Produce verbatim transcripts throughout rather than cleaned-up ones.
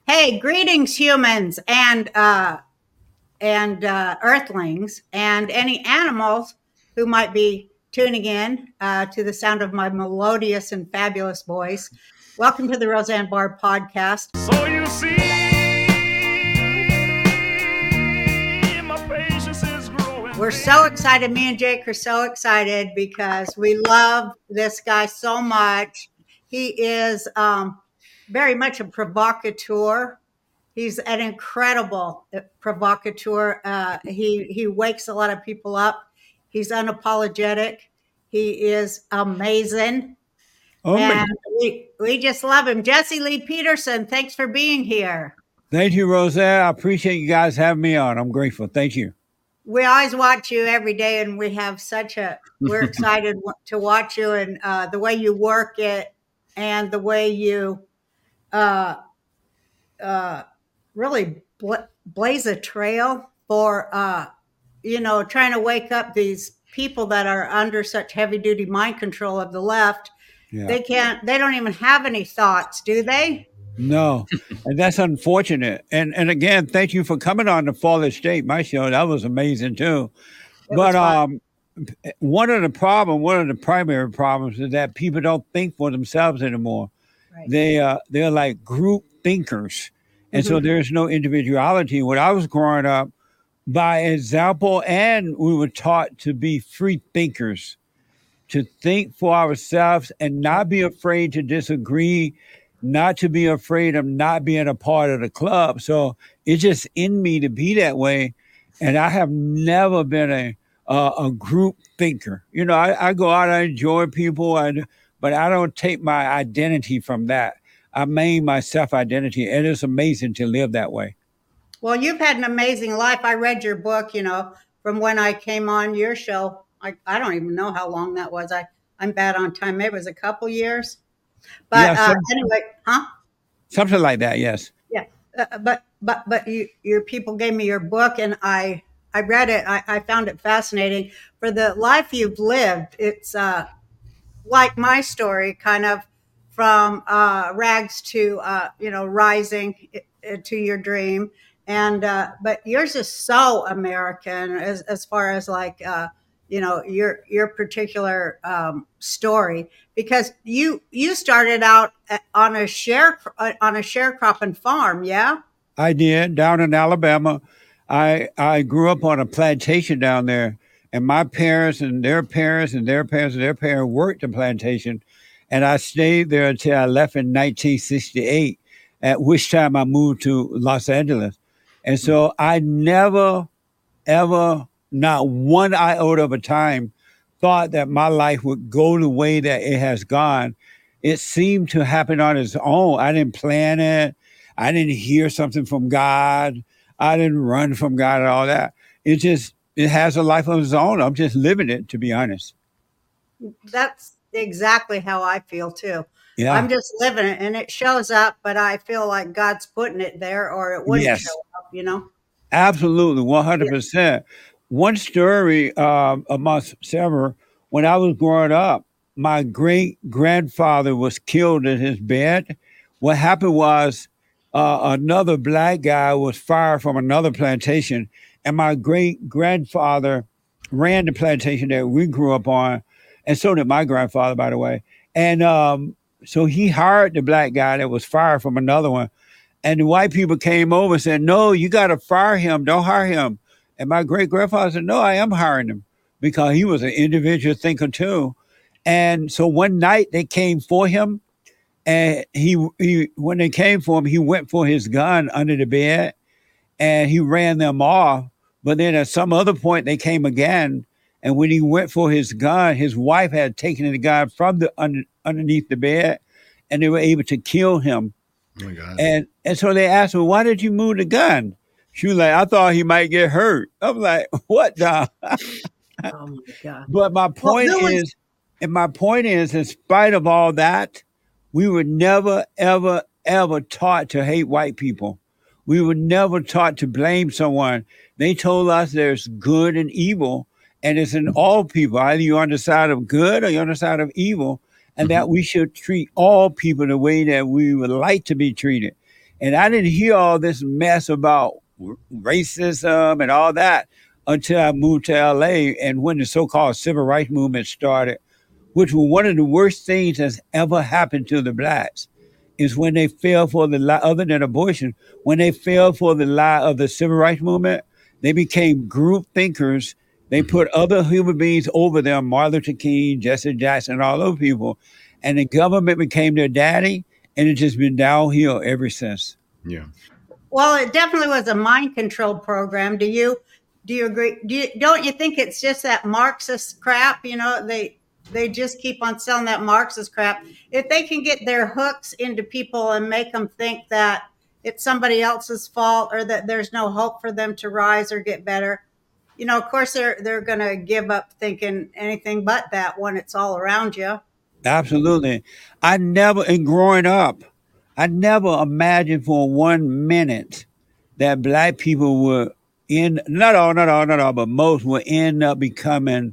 Hey, greetings, humans and uh, and uh, Earthlings, and any animals who might be tuning in uh, to the sound of my melodious and fabulous voice. Welcome to the Roseanne Barr podcast. So you see, my patience is growing. We're so excited. Me and Jake are so excited because we love this guy so much. He is um, very much a provocateur. He's an incredible provocateur. Uh, he he wakes a lot of people up. He's unapologetic. He is amazing, Oh, my- and we we just love him. Jesse Lee Peterson, thanks for being here. thank you, Roseanne. I appreciate you guys having me on. I'm grateful. Thank you. We always watch you every day, and we have such a we're excited to watch you and uh, the way you work it and the way you uh, uh, really bla- blaze a trail for uh, you know trying to wake up these people that are under such heavy duty mind control of the left. Yeah. They can't. They don't even have any thoughts, do they? No, and that's unfortunate. And and again, thank you for coming on the Fallen State, my show. That was amazing too. It But was fun. um, one of the problem, one of the primary problems is that people don't think for themselves anymore. Right. They uh they're like group thinkers, and so Mhm. there's no individuality. When I was growing up, by example, and we were taught to be free thinkers, to think for ourselves and not be afraid to disagree, not to be afraid of not being a part of the club. So it's just in me to be that way. And I have never been a uh, a group thinker. You know, I, I go out, I enjoy people, and but I don't take my identity from that. I made my self identity, and it's amazing to live that way. Well, you've had an amazing life. I read your book, you know, from when I came on your show. I, I don't even know how long that was. I, I'm bad on time. Maybe it was a couple years. But Yeah, uh, some, anyway, huh? something like that. Yes. Yeah. Uh, but but but you, your people gave me your book, and I I read it. I, I found it fascinating. For the life you've lived, it's uh, like my story, kind of from uh, rags to uh, you know rising i- to your dream, and uh, but yours is so American as as far as like uh, you know your your particular um, story, because you you started out at- on a share on a sharecropping farm, yeah. I did down in Alabama. I I grew up on a plantation down there, and my parents and their parents and their parents and their parents worked the plantation, and I stayed there until I left in nineteen sixty-eight. At which time I moved to Los Angeles, and so I never, ever, not one iota of a time, thought that my life would go the way that it has gone. It seemed to happen on its own. I didn't plan it. I didn't hear something from God. I didn't run from God and all that. It just it has a life of its own. I'm just living it, to be honest. That's exactly how I feel too. Yeah. I'm just living it, and it shows up, but I feel like God's putting it there or it wouldn't show Yes. up, you know? Absolutely, Yeah. one hundred percent. One story um, amongst several, when I was growing up, my great grandfather was killed in his bed. What happened was uh, another black guy was fired from another plantation, and my great grandfather ran the plantation that we grew up on, and so did my grandfather, by the way. And um, so he hired the black guy that was fired from another one, and the white people came over and said, no, you got to fire him. Don't hire him. And my great grandfather said, no, I am hiring him, because he was an individual thinker too. And so one night they came for him, and he, he when they came for him, he went for his gun under the bed, and he ran them off. But then at some other point they came again. And when he went for his gun, his wife had taken the gun from the under, underneath the bed, and they were able to kill him. Oh my God. And and so they asked me, why did you move the gun? She was like, I thought he might get hurt. I'm like, what the? Oh my God. But my Well, point who was, is, and my point is, in spite of all that, we were never, ever, ever taught to hate white people. We were never taught to blame someone. They told us there's good and evil, and it's in all people. Either you're on the side of good or you're on the side of evil, and Mhm. that we should treat all people the way that we would like to be treated. And I didn't hear all this mess about racism and all that until I moved to L A and when the so-called civil rights movement started, which was one of the worst things that's ever happened to the blacks, is when they fell for the lie, other than abortion, when they fell for the lie of the civil rights movement, they became group thinkers. They put other human beings over them, Martin Luther King, Jesse Jackson, all those people. And the government became their daddy, and it's just been downhill ever since. Yeah. Well, it definitely was a mind control program. Do you do you agree? Do you, don't you think it's just that Marxist crap? You know, they they just keep on selling that Marxist crap. If they can get their hooks into people and make them think that it's somebody else's fault or that there's no hope for them to rise or get better, you know, of course they're they're going to give up thinking anything but that when it's all around you. Absolutely. I never, in growing up, I never imagined for one minute that black people would end, not all, not all, not all, but most would end up becoming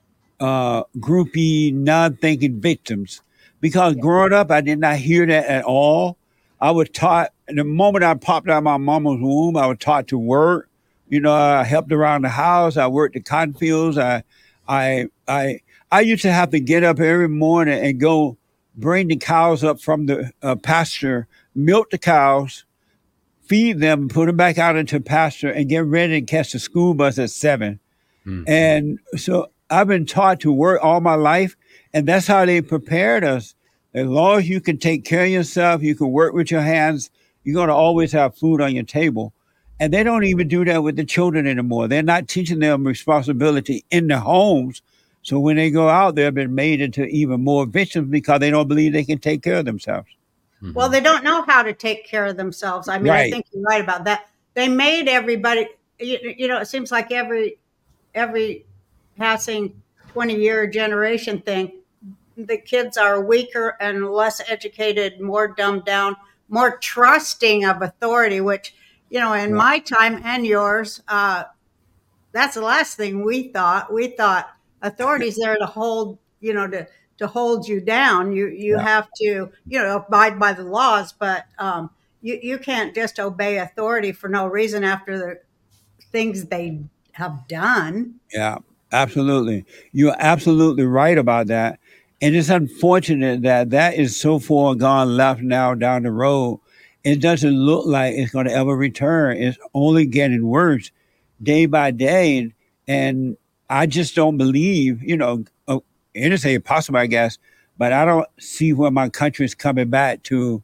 uh, groupie, non-thinking victims. Because growing up, I did not hear that at all. I was taught, the moment I popped out of my mama's womb, I was taught to work. You know, I helped around the house. I worked the cotton fields. I, I, I, I used to have to get up every morning and go bring the cows up from the uh, pasture, milk the cows, feed them, put them back out into pasture, and get ready to catch the school bus at seven. Mm-hmm. And so I've been taught to work all my life, and that's how they prepared us. As long as you can take care of yourself, you can work with your hands, you're going to always have food on your table. And they don't even do that with the children anymore. They're not teaching them responsibility in their homes. So when they go out, they've been made into even more victims because they don't believe they can take care of themselves. Mm-hmm. Well, they don't know how to take care of themselves. I mean, right. I think you're right about that. They made everybody, you, you know, it seems like every every passing twenty-year generation thing, the kids are weaker and less educated, more dumbed down, more trusting of authority, which, you know, in yeah. my time and yours, uh, that's the last thing we thought. We thought authority's there to hold, you know, to, to hold you down. You you yeah. have to, you know, abide by the laws, but um, you, you can't just obey authority for no reason after the things they have done. Yeah, absolutely. You're absolutely right about that. And it's unfortunate that that is so far gone left now down the road. It doesn't look like it's going to ever return. It's only getting worse day by day. And I just don't believe, you know, uh, anything possible, I guess, but I don't see where my country is coming back to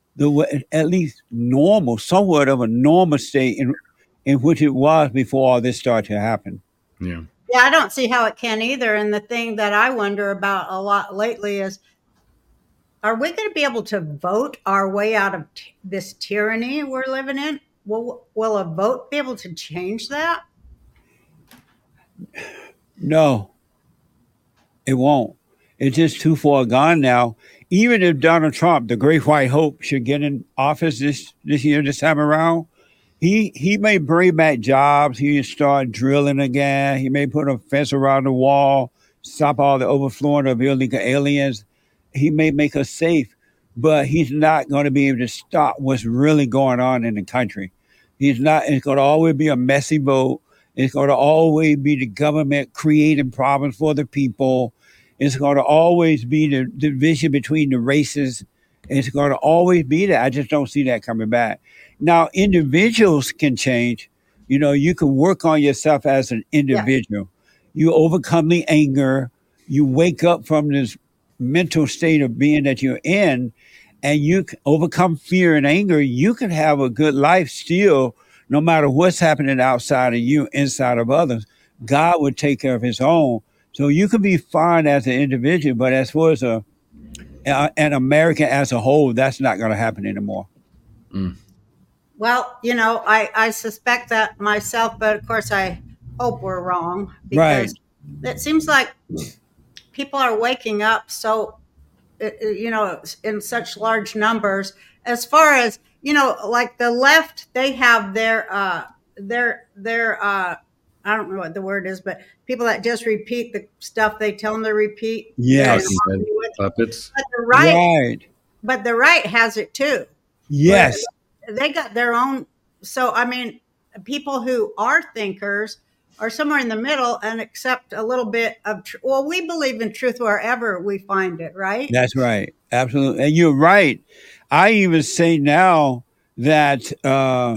the at least normal, somewhat of a normal state in in which it was before all this started to happen. Yeah. Yeah, I don't see how it can either. And the thing that I wonder about a lot lately is, are we going to be able to vote our way out of t- this tyranny we're living in? Will, will a vote be able to change that? No, it won't. It's just too far gone now. Even if Donald Trump, the great white hope, should get in office this, this year, this time around, he he may bring back jobs. He may start drilling again. He may put a fence around the wall, stop all the overflowing of illegal aliens. He may make us safe, but he's not going to be able to stop what's really going on in the country. He's not. It's going to always be a messy vote. It's going to always be the government creating problems for the people. It's going to always be the division between the races. It's going to always be that. I just don't see that coming back. Now, individuals can change. You know, you can work on yourself as an individual. Yeah. You overcome the anger. You wake up from this mental state of being that you're in, and you can overcome fear and anger. You can have a good life still, no matter what's happening outside of you, inside of others. God would take care of his own. So you can be fine as an individual, but as far as a, a an American as a whole, that's not going to happen anymore. Mm. Well, you know, I, I suspect that myself, but of course I hope we're wrong, because right. It seems like people are waking up so, you know, in such large numbers. As far as, you know, like the left, they have their, uh, their, their, uh, I don't know what the word is, but people that just repeat the stuff they tell them to repeat. Yes. Puppets. But the right, right. but the right has it too. Yes. they got their own. So, I mean, people who are thinkers are somewhere in the middle and accept a little bit of, tr- well, we believe in truth wherever we find it, right? That's right. Absolutely. And you're right. I even say now that uh,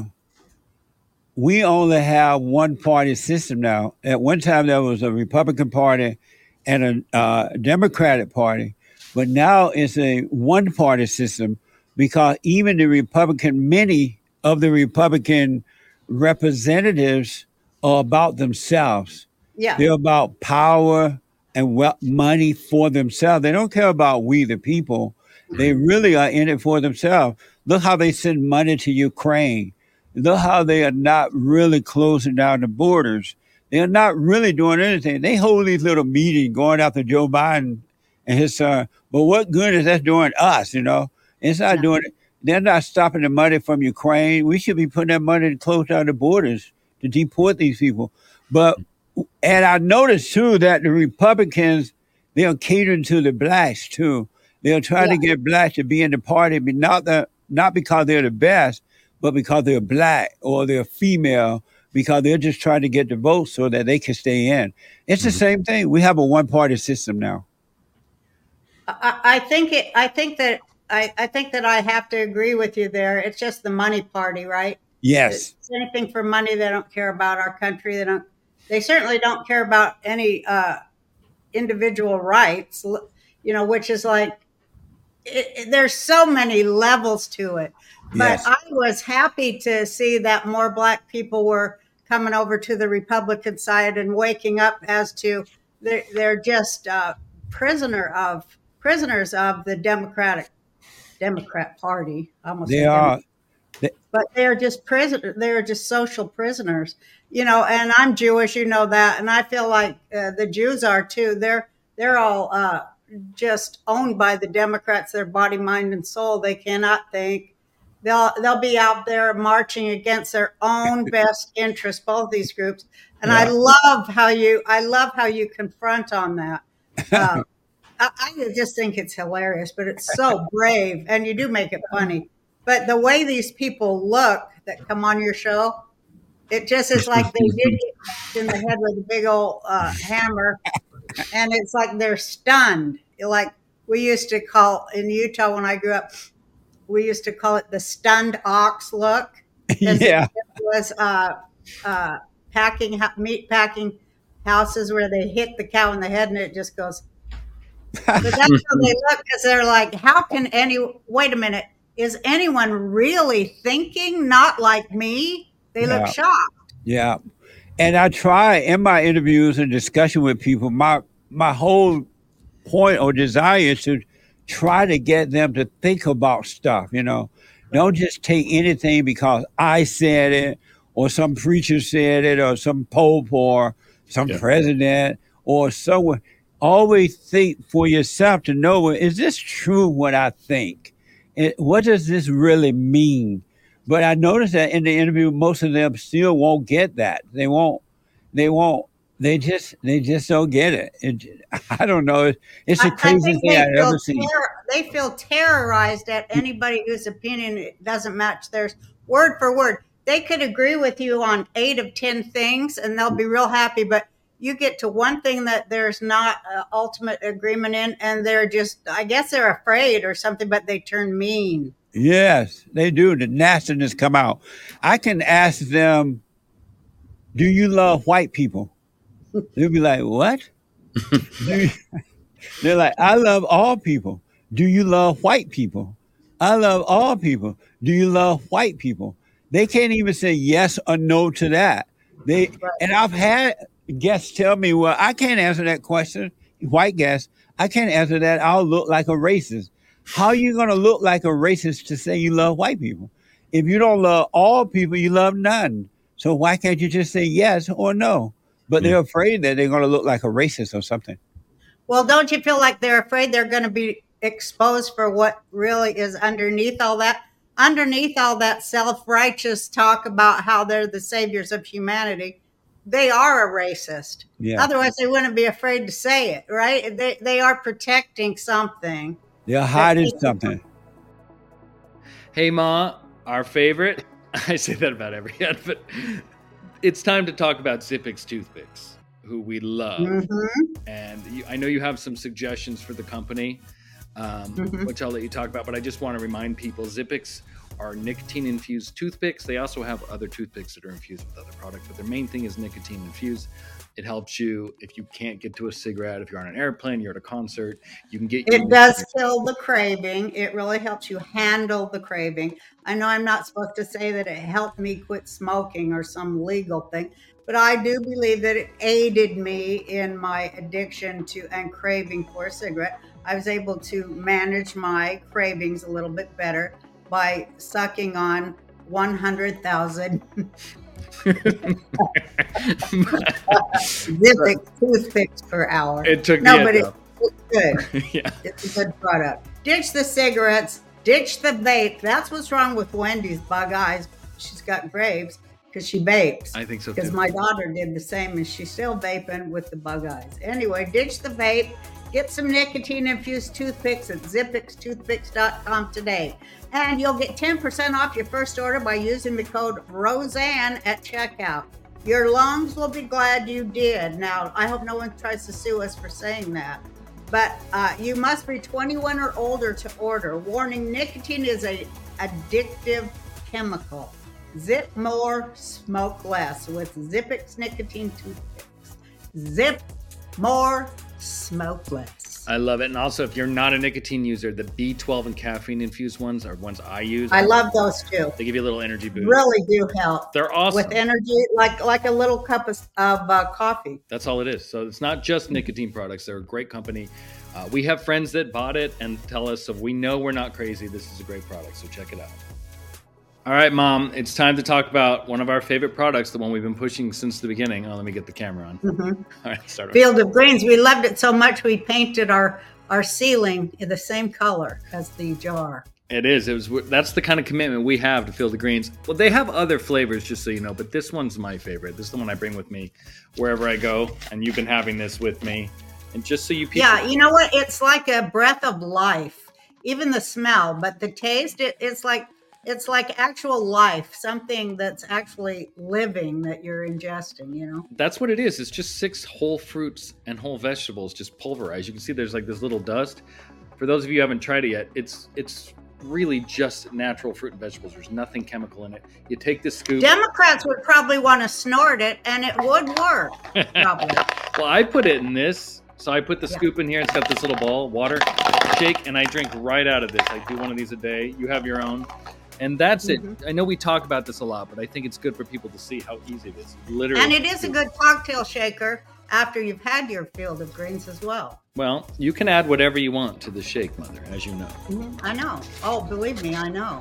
we only have one party system now. At one time, there was a Republican Party and a uh, Democratic Party, but now it's a one party system because even the Republican, many of the Republican representatives are about themselves. Yeah. They're about power and wealth, money for themselves. They don't care about we, the people. They really are in it for themselves. Look how they send money to Ukraine. Look how they are not really closing down the borders. They're not really doing anything. They hold these little meetings going after Joe Biden and his son. But what good is that doing us, you know? It's not No. doing it. They're not stopping the money from Ukraine. We should be putting that money to close down the borders to deport these people. But and I noticed too that the Republicans, they are catering to the blacks too. They're trying Yeah. to get blacks to be in the party, but not the not because they're the best, but because they're black or they're female, because they're just trying to get the votes so that they can stay in. It's the same thing. We have a one party system now. I, I think it. I think that I, I think that I have to agree with you there. It's just the money party, right? Yes. It's anything for money. They don't care about our country. They don't. They certainly don't care about any uh, individual rights. You know, which is like it, it- there's so many levels to it. But Yes. I was happy to see that more black people were coming over to the Republican side and waking up as to they're, they're just uh, prisoner of prisoners of the Democratic Democrat Party. I almost They said Democrat, are. They, but they're just prisoner. They're just social prisoners, you know. And I'm Jewish, you know that, and I feel like uh, the Jews are too. They're they're all uh, just owned by the Democrats. Their body, mind, and soul. They cannot think. They'll they'll be out there marching against their own best interests. Both these groups, and I yeah. love how you I love how you confront on that. Uh, I, I just think it's hilarious, but it's so brave, and you do make it funny. But the way these people look that come on your show, it just is like they did get hit in the head with a big old uh, hammer, and it's like they're stunned. Like we used to call in Utah when I grew up, we used to call it the stunned ox look, because it Yeah. was uh, uh, packing meat packing houses where they hit the cow in the head, and it just goes. But that's how they look, because they're like, how can any, wait a minute, is anyone really thinking not like me? They look Yeah. shocked. Yeah. And I try in my interviews and discussion with people, my my whole point or desire is to try to get them to think about stuff, you know. Don't just take anything because I said it or some preacher said it or some pope or some Yeah. president or someone. Always think for yourself to know, well, is this true what I think? It, what does this really mean? But I noticed that in the interview, most of them still won't get that. They won't. They won't. They just. They just don't get it. it I don't know. It's the I, I craziest think thing they I've feel ever seen. terror, they feel terrorized at anybody whose opinion doesn't match theirs, word for word. They could agree with you on eight of ten things, and they'll be real happy. But you get to one thing that there's not uh, ultimate agreement in, and they're just, I guess they're afraid or something, but they turn mean. Yes, they do. The nastiness come out. I can ask them, "Do you love white people?" They'll be like, "What?" Do you- They're like, "I love all people." Do you love white people? I love all people. Do you love white people? They can't even say yes or no to that. They Right. and I've had guests tell me, "Well, I can't answer that question." White guests, I can't answer that. I'll look like a racist. How are you going to look like a racist to say you love white people? If you don't love all people, you love none. So why can't you just say yes or no? But they're afraid that they're going to look like a racist or something. Well, don't you feel like they're afraid they're going to be exposed for what really is underneath all that? Underneath all that self-righteous talk about how they're the saviors of humanity, they are a racist. Yeah. Otherwise, they wouldn't be afraid to say it, right? They they are protecting something. They're hiding something. Hey, Ma, Our favorite, I say that about every ad, but it's time to talk about Zippix toothpicks, who we love. Mm-hmm. And you, I know you have some suggestions for the company, um, Mm-hmm. which I'll let you talk about, but I just want to remind people, Zippix are nicotine-infused toothpicks. They also have other toothpicks that are infused with other products, but their main thing is nicotine-infused. It helps you if you can't get to a cigarette, if you're on an airplane, you're at a concert, you can get It does kill the craving. It really helps you handle the craving. I know I'm not supposed to say that it helped me quit smoking or some legal thing, but I do believe that it aided me in my addiction to and craving for a cigarette. I was able to manage my cravings a little bit better by sucking on one hundred thousand Zippix toothpicks per hour. It took No, the but edge it, off. it's good. Yeah. It's a good product. Ditch the cigarettes, ditch the vape. That's what's wrong with Wendy's bug eyes. She's got graves because she vapes. I think so Because too. my daughter did the same and she's still vaping with the bug eyes. Anyway, ditch the vape. Get some nicotine infused toothpicks at zippix toothpicks dot com today. And you'll get ten percent off your first order by using the code Roseanne at checkout. Your lungs will be glad you did. Now, I hope no one tries to sue us for saying that. But uh, you must be twenty-one or older to order. Warning, nicotine is a addictive chemical. Zip more, smoke less with Zippix nicotine toothpicks. Zip more, smoke less. I love it. And also, if you're not a nicotine user, the B twelve and caffeine infused ones are ones I use. I love those too. They give you a little energy boost. Really do help. They're awesome. With energy, like like a little cup of, of uh, coffee. That's all it is. So it's not just nicotine products. They're a great company. Uh, we have friends that bought it and tell us, so we know we're not crazy. This is a great product. So check it out. All right, Mom, it's time to talk about one of our favorite products, the one we've been pushing since the beginning. Oh, let me get the camera on. Mm-hmm. All right, start. Field of Greens. We loved it so much we painted our, our ceiling in the same color as the jar. It is. It was. That's the kind of commitment we have to Field of Greens. Well, they have other flavors, just so you know, but this one's my favorite. This is the one I bring with me wherever I go, and you've been having this with me. And just so you people, Yeah, you know what? It's like a breath of life. Even the smell, but the taste, it, it's like it's like actual life, something that's actually living that you're ingesting, you know? that's what it is. It's just six whole fruits and whole vegetables just pulverized. You can see there's like this little dust. For those of you who haven't tried it yet, it's it's really just natural fruit and vegetables. There's nothing chemical in it. You take this scoop. Democrats would probably want to snort it, and it would work, probably. Well, I put it in this. So I put the Yeah. scoop in here. It's got this little ball, water, shake, and I drink right out of this. I do one of these a day. You have your own. And that's Mhm. it. I know we talk about this a lot, but I think it's good for people to see how easy it is. Literally. And it is a good cocktail shaker after you've had your Field of Greens as well. Well, you can add whatever you want to the shake, Mother, as you know. I know. Oh, believe me, I know.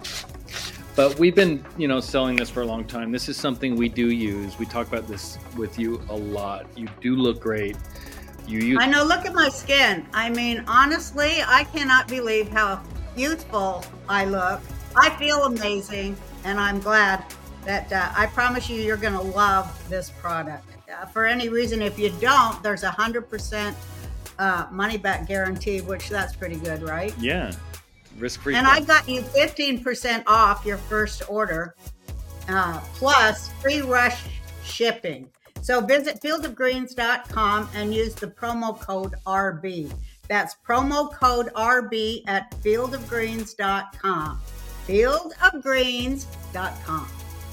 But we've been, you know, selling this for a long time. This is something we do use. We talk about this with you a lot. You do look great. You use I know. Look at my skin. I mean, honestly, I cannot believe how youthful I look. I feel amazing, and I'm glad that uh, I promise you, you're going to love this product. Uh, for any reason, if you don't, there's a hundred percent uh, money back guarantee, which that's pretty good, right? yeah, risk-free. And I got you fifteen percent off your first order, uh, plus free rush shipping. So visit field of greens dot com and use the promo code R B. That's promo code R B at field of greens dot com. field of greens dot com.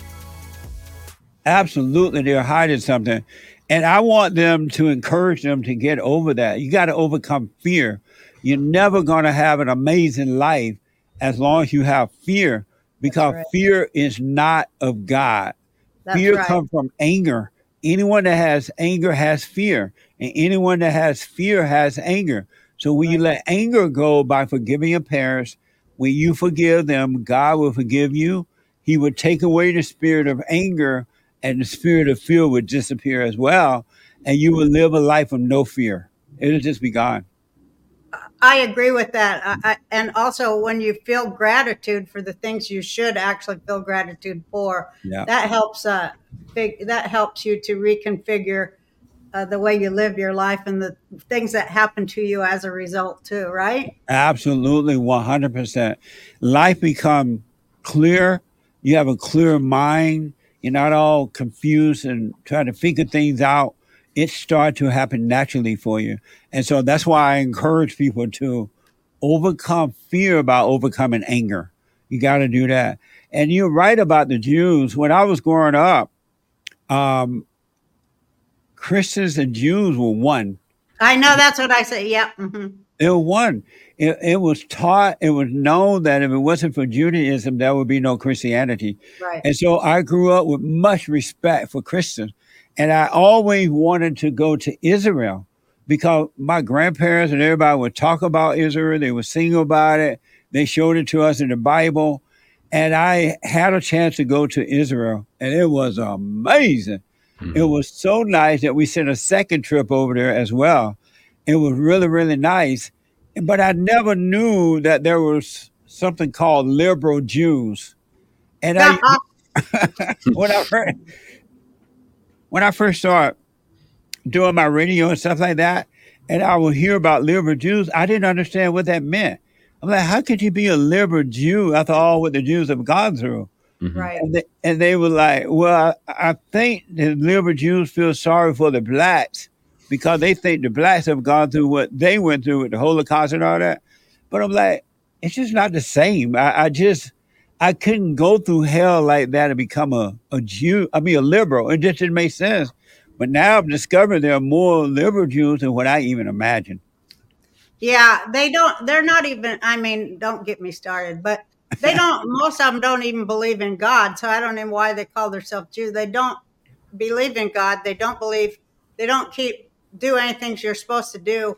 Absolutely, they're hiding something. And I want them to encourage them to get over that. You got to overcome fear. You're never going to have an amazing life as long as you have fear, because right. fear is not of God. That's fear right. comes from anger. Anyone that has anger has fear, and anyone that has fear has anger. So when you let anger go by forgiving your parents, when you forgive them, God will forgive you. He would take away the spirit of anger, and the spirit of fear would disappear as well, and you will live a life of no fear. It'll just be gone. I agree with that. I, I, and also, when you feel gratitude for the things you should actually feel gratitude for, Yeah. that helps. Uh, fig- that helps you to reconfigure uh, the way you live your life and the things that happen to you as a result, too. Right? Absolutely, one hundred percent. Life become clear, you have a clear mind, you're not all confused and trying to figure things out. It starts to happen naturally for you. And so that's why I encourage people to overcome fear about overcoming anger. You got to do that. And you're right about the Jews. When I was growing up, um, Christians and Jews were one. I know that's what I say. Yeah. hmm They were one. It, it was taught, it was known that if it wasn't for Judaism, there would be no Christianity. Right. And so I grew up with much respect for Christians. And I always wanted to go to Israel because my grandparents and everybody would talk about Israel. They would sing about it. They showed it to us in the Bible. And I had a chance to go to Israel, and it was amazing. Mm-hmm. It was so nice that we sent a second trip over there as well. It was really, really nice. But I never knew that there was something called liberal Jews. And I, when I first, when I first started doing my radio and stuff like that, and I would hear about liberal Jews, I didn't understand what that meant. I'm like, how could you be a liberal Jew after all what the Jews have gone through? Mm-hmm. Right. And they, and they were like, well, I, I think the liberal Jews feel sorry for the blacks because they think the blacks have gone through what they went through with the Holocaust and all that. But I'm like, it's just not the same. I, I just, I couldn't go through hell like that and become a, a Jew. I mean, a liberal. It just didn't make sense. But now I've discovered there are more liberal Jews than what I even imagined. Yeah, they don't, they're not even, I mean, don't get me started, but they don't, most of them don't even believe in God. So I don't know why they call themselves Jews. They don't believe in God. They don't believe, they don't keep, do anything you're supposed to do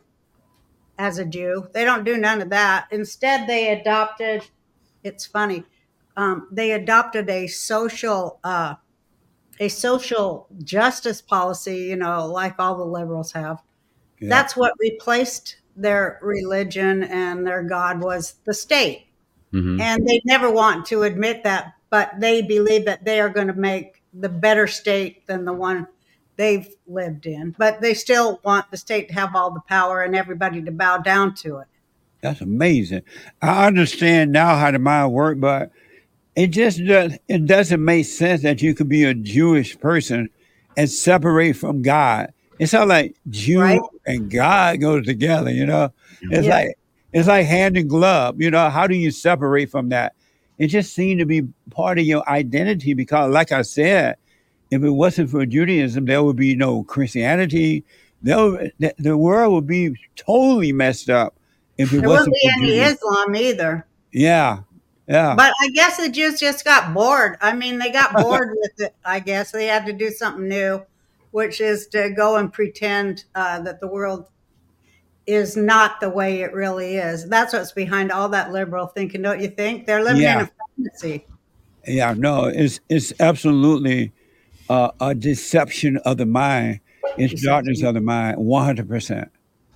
as a Jew. They don't do none of that. Instead, they adopted, it's funny, um, they adopted a social, uh, a social justice policy, you know, like all the liberals have. Yeah. That's what replaced their religion and their God was the state. Mm-hmm. And they never want to admit that, but they believe that they are going to make the better state than the one they've lived in. But they still want the state to have all the power and everybody to bow down to it. That's amazing. I understand now how the mind works, but it just does, it doesn't make sense that you could be a Jewish person and separate from God. It's not like Jew right? and God goes together, you know. It's yeah. like it's like hand in glove, you know. How do you separate from that? It just seemed to be part of your identity because, like I said, if it wasn't for Judaism, there would be no Christianity. There would, the, the world would be totally messed up if it there wasn't wouldn't for be any Judaism. Islam either. Yeah. Yeah. But I guess the Jews just got bored. I mean, they got bored with it. I guess they had to do something new, which is to go and pretend uh, that the world is not the way it really is. That's what's behind all that liberal thinking, don't you think? They're living yeah. in a fantasy. Yeah, no, it's it's absolutely uh, a deception of the mind. It's darkness of the mind, one hundred percent.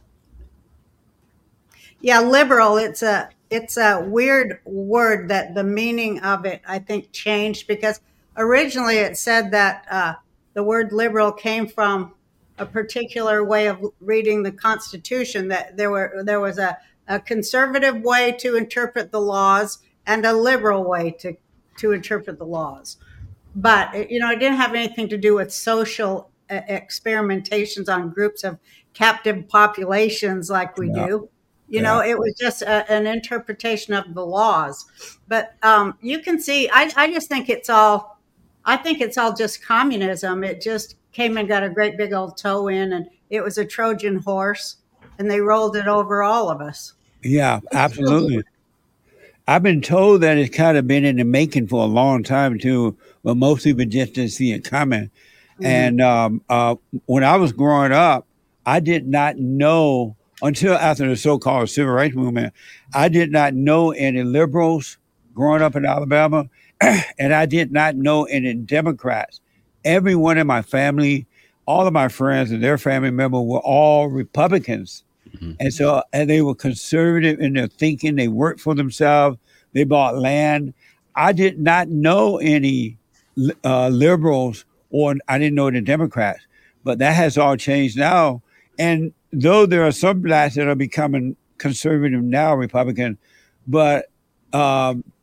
Yeah, liberal, it's a it's a weird word that the meaning of it, I think, changed because originally it said that uh, the word liberal came from a particular way of reading the Constitution, that there were there was a, a conservative way to interpret the laws and a liberal way to, to interpret the laws. But, it, you know, it didn't have anything to do with social uh, experimentations on groups of captive populations like we yeah. do. You yeah. know, it was just a, an interpretation of the laws. But um, you can see, I, I just think it's all, I think it's all just communism. It just came and got a great big old toe in, and it was a Trojan horse, and they rolled it over all of us. Yeah, absolutely. I've been told that it's kind of been in the making for a long time too, but most people just didn't see it coming. Mm-hmm. And um, uh, when I was growing up, I did not know until after the so-called civil rights movement, I did not know any liberals growing up in Alabama, and I did not know any Democrats. Everyone in my family, all of my friends and their family members were all Republicans. Mm-hmm. And so and they were conservative in their thinking. They worked for themselves. They bought land. I did not know any uh, liberals, or I didn't know the Democrats. But that has all changed now. And though there are some blacks that are becoming conservative now, Republican, but um,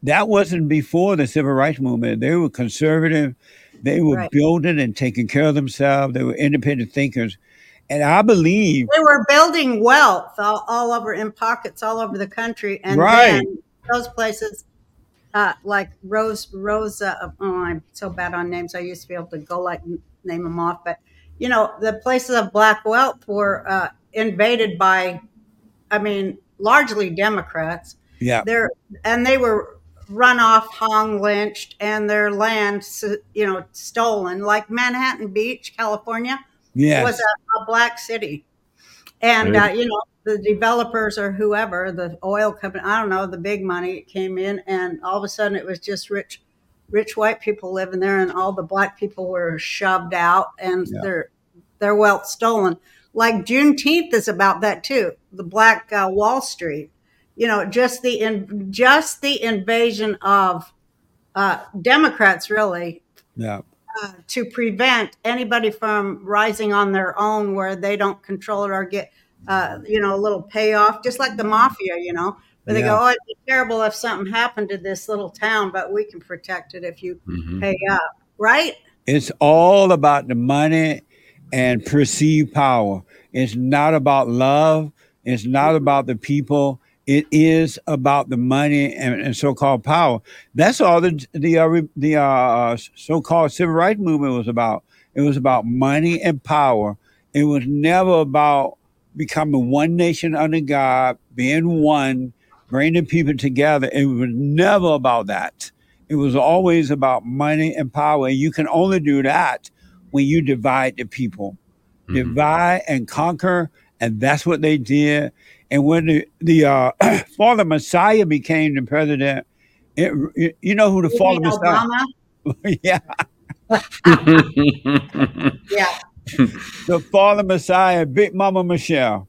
that wasn't before the civil rights movement. They were conservative. They were Right. building and taking care of themselves. They were independent thinkers. And I believe, They were building wealth all, all over in pockets all over the country, and right, then those places uh, like Rose Rosa. Oh, I'm so bad on names. I used to be able to go like name them off, but you know the places of black wealth were uh, invaded by, I mean, largely Democrats. yeah, They're and they were run off, hung, lynched, and their land, you know, stolen. Like Manhattan Beach, California, was yes, a, a black city. And, uh, you know, the developers or whoever, the oil company, I don't know, the big money came in, and all of a sudden it was just rich, rich white people living there, and all the black people were shoved out and yeah, their their wealth stolen. Like Juneteenth is about that too. The Black uh, Wall Street, you know, just the in, just the invasion of uh, Democrats, really, yeah, uh, to prevent anybody from rising on their own where they don't control it or get, uh, you know, a little payoff, just like the mafia, you know, where they yeah. go, oh, it'd be terrible if something happened to this little town, but we can protect it if you Mhm. pay up, right? It's all about the money and perceived power. It's not about love. It's not about the people. It is about the money and, and so-called power. That's all the the uh, re- the uh, so-called civil rights movement was about. It was about money and power. It was never about becoming one nation under God, being one, bringing people together. It was never about that. It was always about money and power. And you can only do that when you divide the people, Mhm. divide and conquer. And that's what they did. And when the, the uh, fallen Messiah became the president, it, it- you know who the You fallen mean Messiah? Obama? Yeah, Yeah. the fallen Messiah, Big Mama Michelle.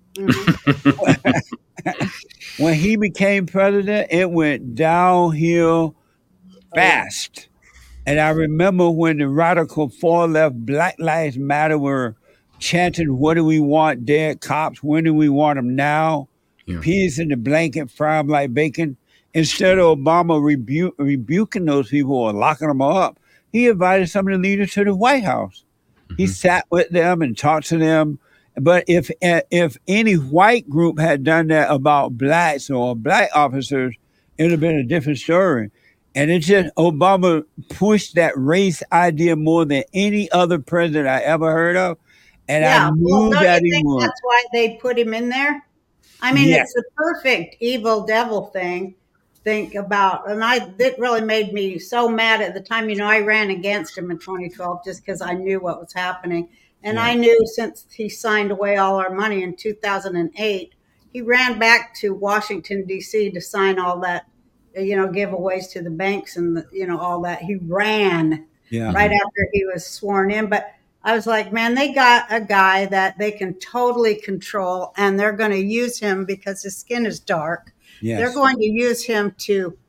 Mhm. When he became president, it went downhill Oh, yeah. fast. And I remember when the radical far left Black Lives Matter were chanting, "What do we want? Dead cops. When do we want them now?" Yeah. Peas in the blanket, fry 'em like bacon. Instead of Obama rebu- rebuking those people or locking them up, he invited some of the leaders to the White House. He Mhm. sat with them and talked to them. But if if any white group had done that about blacks or black officers, it would have been a different story. And it just Obama pushed that race idea more than any other president I ever heard of. And I Yeah. Well, knew don't that you he think would. that's why they put him in there? I mean, Yeah. it's the perfect evil devil thing. Think about, and I it really made me so mad at the time. You know, I ran against him in twenty twelve just because I knew what was happening, and Yeah. I knew since he signed away all our money in two thousand eight, he ran back to Washington D C to sign all that, you know, giveaways to the banks and the, you know all that. He ran Yeah. right after he was sworn in, but I was like, man, they got a guy that they can totally control, and they're going to use him because his skin is dark. They're Yes. going to use him to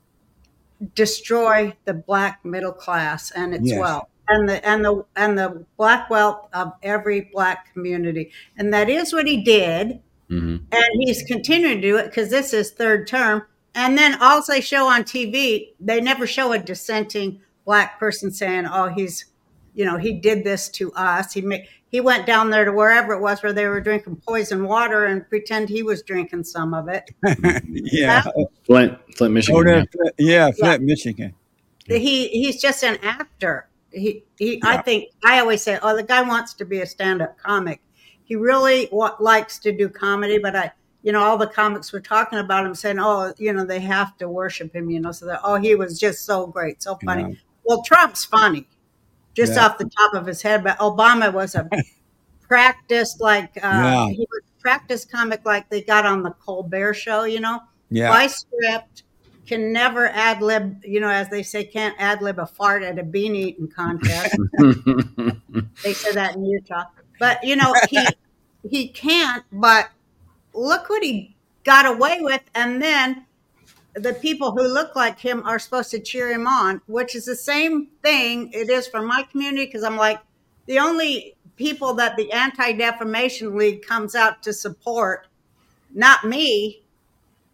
destroy the black middle class and its Yes. wealth, and the and the and the black wealth of every black community. And that is what he did, Mhm. and he's continuing to do it because this is third term. And then all they show on T V, they never show a dissenting black person saying, "Oh, he's, you know, he did this to us. He made, he went down there to wherever it was where they were drinking poison water and pretend he was drinking some of it." Yeah. Flint, Flint, Oh, Michigan. Yeah. that's, yeah, Yeah, Flint, Michigan. he he's just an actor. He he. I Yeah. think I always say, "Oh, the guy wants to be a stand-up comic." He really wa- likes to do comedy, but I, you know, all the comics were talking about him, saying, "Oh, you know, they have to worship him," you know, so that, oh, he was just so great, so funny. Yeah. Well, Trump's funny, just Yeah. off the top of his head, but Obama was a practiced like uh, Yeah. he was a practice comic like they got on the Colbert Show, you know, Yeah. by script, can never ad lib, you know, as they say, can't ad lib a fart at a bean eating contest. They say that in Utah, but you know he he can't. But look what he got away with, and then the people who look like him are supposed to cheer him on, which is the same thing it is for my community. Because I'm like, the only people that the Anti Defamation League comes out to support, not me,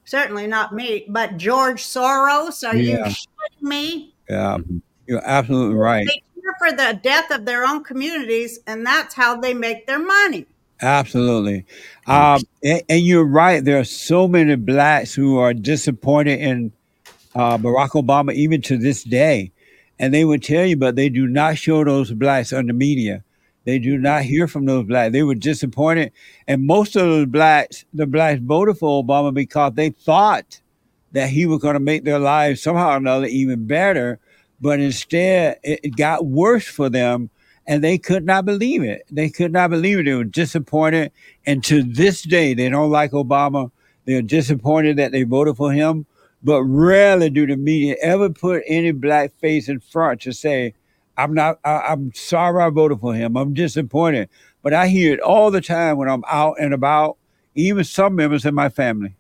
certainly not me, but George Soros. Are you Yeah, shitting me? yeah, you're absolutely right. They cheer for the death of their own communities, and that's how they make their money. Absolutely. Um, and, and you're right. There are so many blacks who are disappointed in uh, Barack Obama, even to this day. And they would tell you, but they do not show those blacks on the media. They do not hear from those blacks. They were disappointed. And most of those blacks, the blacks voted for Obama because they thought that he was going to make their lives somehow or another even better. But instead, it, it got worse for them. And they could not believe it. They could not believe it. They were disappointed. And to this day, they don't like Obama. They're disappointed that they voted for him. But rarely do the media ever put any black face in front to say, I'm not, I, I'm sorry I voted for him. I'm disappointed. But I hear it all the time when I'm out and about, even some members in my family.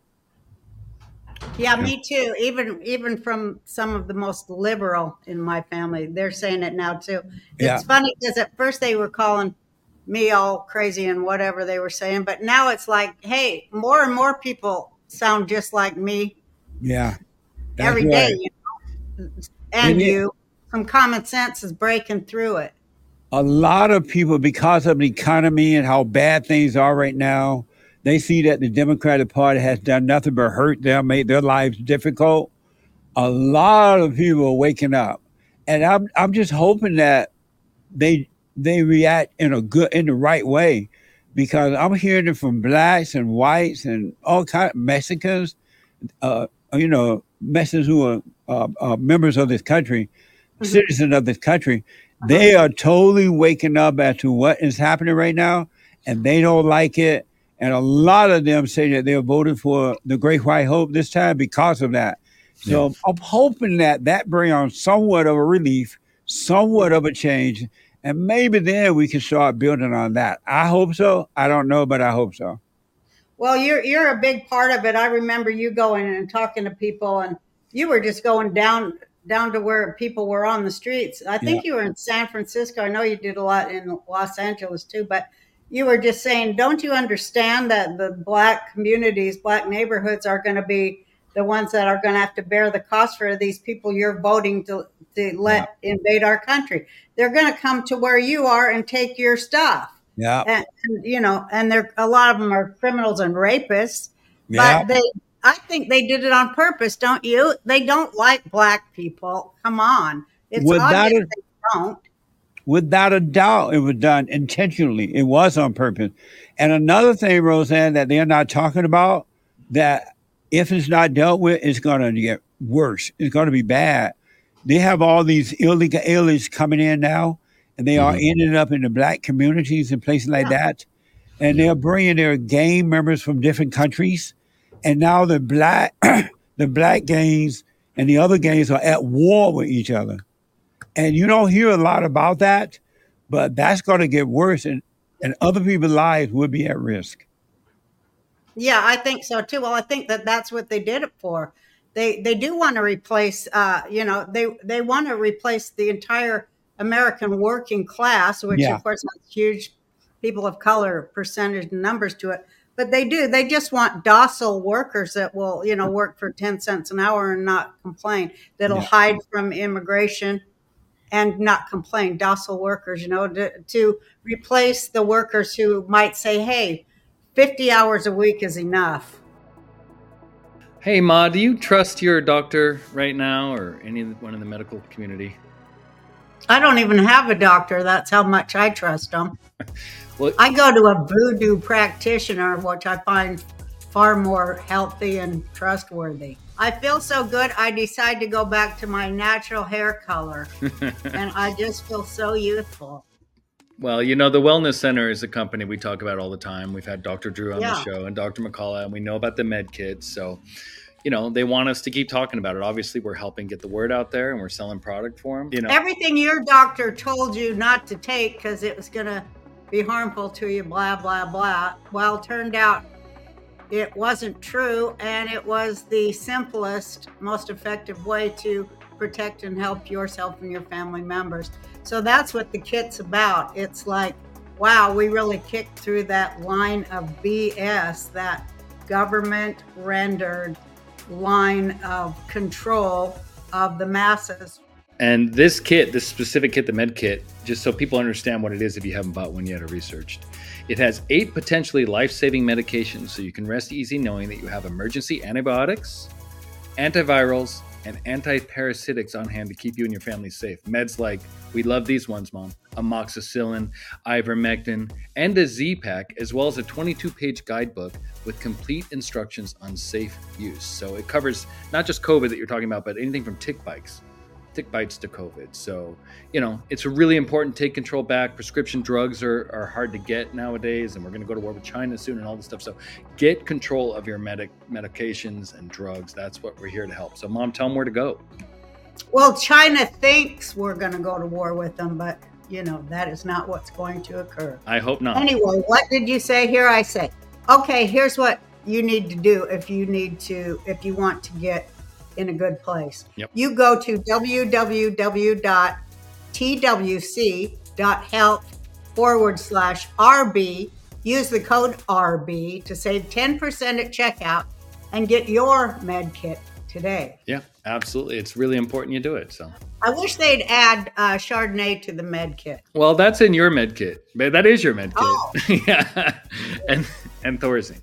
Yeah, me too. Even even from some of the most liberal in my family, they're saying it now too. It's Yeah, funny because at first they were calling me all crazy and whatever they were saying, but now it's like, hey, more and more people sound just like me yeah, that's every day, right. you know, It and is. you. Some common sense is breaking through it. A lot of people, because of the economy and how bad things are right now, they see that the Democratic Party has done nothing but hurt them, made their lives difficult. A lot of people are waking up, and I'm I'm just hoping that they they react in a good in the right way, because I'm hearing it from blacks and whites and all kind of Mexicans, uh, you know, Mexicans who are uh, uh, members of this country, Mhm. citizens of this country. Uh-huh. They are totally waking up as to what is happening right now, and they don't like it. And a lot of them say that they're voting for the Great White Hope this time because of that. Yeah. So I'm hoping that that brings on somewhat of a relief, somewhat of a change, and maybe then we can start building on that. I hope so. I don't know, but I hope so. Well, you're you're a big part of it. I remember you going and talking to people, and you were just going down down to where people were on the streets. I Yeah, think you were in San Francisco. I know you did a lot in Los Angeles too, but you were just saying, don't you understand that the black communities, black neighborhoods are going to be the ones that are going to have to bear the cost for these people you're voting to to yeah, let invade our country. They're going to come to where you are and take your stuff. yeah, And, and, you know, and they're a lot of them are criminals and rapists, yeah. but they, I think they did it on purpose, don't you? They don't like black people. Come on, it's Without obvious a they don't. without a doubt, it was done intentionally. It was on purpose. And another thing, Roseanne, that they're not talking about, that if it's not dealt with, it's going to get worse. It's going to be bad. They have all these illegal aliens coming in now, and they are Mhm. ending up in the black communities and places like Yeah, that. And they're bringing their gang members from different countries. And now the black, the black gangs and the other gangs are at war with each other. And you don't hear a lot about that, but that's going to get worse, and, and other people's lives will be at risk. yeah, I think so too. Well, I think that that's what they did it for. They they do want to replace, uh, you know, they they want to replace the entire American working class, which Yeah, of course has huge people of color percentage and numbers to it. But they do. They just want docile workers that will, you know, work for ten cents an hour and not complain. That'll yeah, hide from immigration and not complain. Docile workers, you know, to, to replace the workers who might say, "Hey, fifty hours a week is enough." Hey, Ma, do you trust your doctor right now or anyone in the medical community? I don't even have a doctor. That's how much I trust them. Well, I go to a voodoo practitioner, which I find far more healthy and trustworthy. I feel so good, I decide to go back to my natural hair color, and I just feel so youthful. well, you know, the Wellness Center is a company we talk about all the time. We've had Doctor Drew on the Yeah. show and Doctor McCullough, and we know about the med kits. So, you know, they want us to keep talking about it. Obviously, we're helping get the word out there and we're selling product for them. You know, Everything your doctor told you not to take because it was going to be harmful to you, blah, blah, blah. Well, turned out it wasn't true, and it was the simplest, most effective way to protect and help yourself and your family members. So that's what the kit's about. It's like, wow, we really kicked through that line of B S that government rendered line of control of the masses. And this kit, this specific kit, the med kit, just so people understand what it is if you haven't bought one yet or researched, it has eight potentially life-saving medications, so you can rest easy knowing that you have emergency antibiotics, antivirals, and antiparasitics on hand to keep you and your family safe. Meds like, we love these ones, Mom, amoxicillin, ivermectin, and a Z-Pack, as well as a twenty-two page guidebook with complete instructions on safe use. So it covers not just COVID that you're talking about, but anything from tick bites. tick bites to COVID. So, you know, it's really important to take control back. Prescription drugs are, are hard to get nowadays, and we're going to go to war with China soon and all this stuff. So get control of your medic medications and drugs. That's what we're here to help. So, Mom, tell them where to go. Well, China thinks we're going to go to war with them, but, you know, that is not what's going to occur. I hope not. Anyway, what did you say? Here I say, okay, here's what you need to do if you need to, if you want to get in a good place. Yep. You go to www.twc.health forward slash RB. Use the code R B to save ten percent at checkout and get your med kit today. Yeah, absolutely. It's really important you do it. So I wish they'd add uh, Chardonnay to the med kit. Well, that's in your med kit. That is your med kit. Oh. Yeah. And and Thorazine.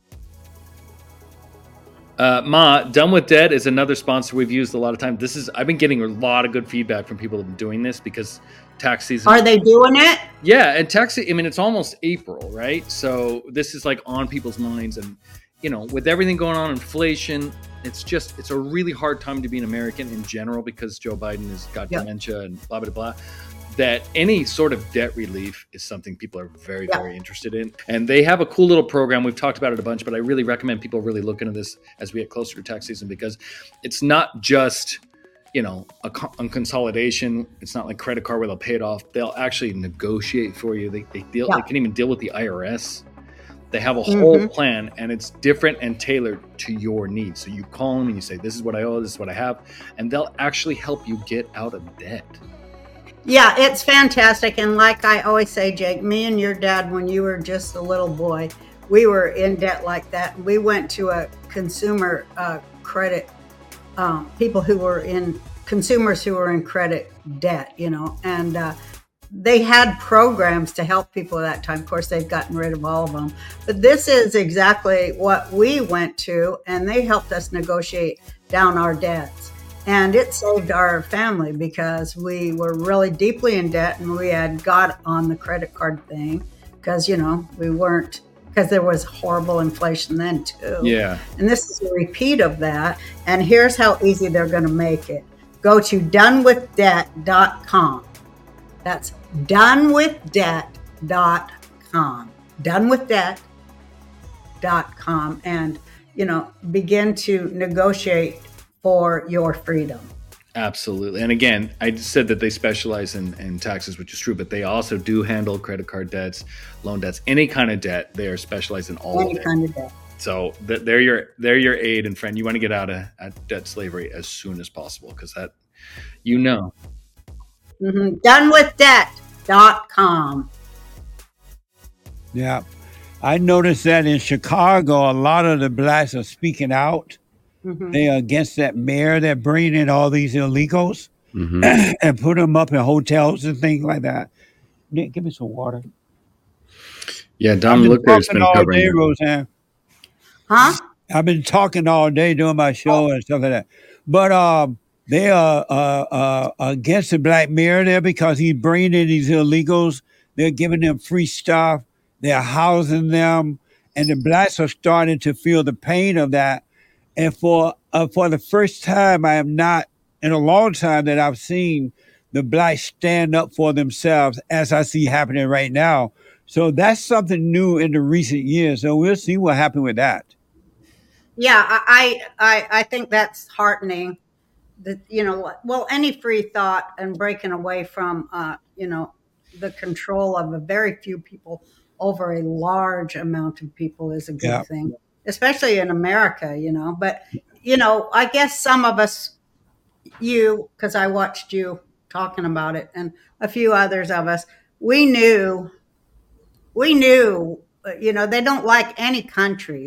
Uh, Ma, Done with Debt is another sponsor we've used a lot of time. This is I've been getting a lot of good feedback from people who've been doing this because tax season. Are they doing it? Yeah, and tax. I mean, it's almost April, right? So this is like on people's minds, and you know, with everything going on, inflation, it's just it's a really hard time to be an American in general because Joe Biden has got Yep. dementia and blah blah blah. That any sort of debt relief is something people are very, Yeah. very interested in. And they have a cool little program. We've talked about it a bunch, but I really recommend people really look into this as we get closer to tax season because it's not just, you know, a, co- a consolidation. It's not like credit card where they'll pay it off. They'll actually negotiate for you. They, they, deal, Yeah. they can even deal with the I R S. They have a whole Mhm. plan, and it's different and tailored to your needs. So you call them and you say, this is what I owe, this is what I have, and they'll actually help you get out of debt. Yeah, it's fantastic. And like I always say, Jake, me and your dad, when you were just a little boy, we were in debt like that. We went to a consumer uh, credit, um, people who were in, consumers who were in credit debt, you know, and uh, they had programs to help people at that time. Of course, they've gotten rid of all of them. But this is exactly what we went to, and they helped us negotiate down our debts. And it saved our family because we were really deeply in debt and we had got on the credit card thing because, you know, we weren't, because there was horrible inflation then too. Yeah. And this is a repeat of that. And here's how easy they're going to make it. Go to done with debt dot com. That's done with debt dot com. done with debt dot com. And, you know, begin to negotiate for your freedom. Absolutely. And again, I said that they specialize in, in taxes, which is true, but they also do handle credit card debts, loan debts, any kind of debt. They are specialized in all Any of it. kind of debt. So th- they're your they're your aid and friend. You want to get out of at debt slavery as soon as possible because that, you know. Mm-hmm. done with debt dot com. Yeah. I noticed that in Chicago, a lot of the blacks are speaking out. Mm-hmm. They are against that mayor that bringing in all these illegals and put them up in hotels and things like that. Nick, give me some water. Yeah, Dom I've been Looker has talking been all covering day, it. Roseanne. Huh? I've been talking all day doing my show and stuff like that. But um, they are uh, uh, against the black mayor there because he's bringing in these illegals. They're giving them free stuff. They're housing them. And the blacks are starting to feel the pain of that. And for uh, for the first time, I have not, in a long time, that I've seen the blacks stand up for themselves as I see happening right now. So that's something new in the recent years. So we'll see what happens with that. Yeah, I, I I think that's heartening. That, you know, well, any free thought and breaking away from uh, you know, the control of a very few people over a large amount of people is a good Yeah. thing, especially in America, you know. But you know, I guess some of us, you, because I watched you talking about it, and a few others of us, we knew, we knew, uh, you know, they don't like any countries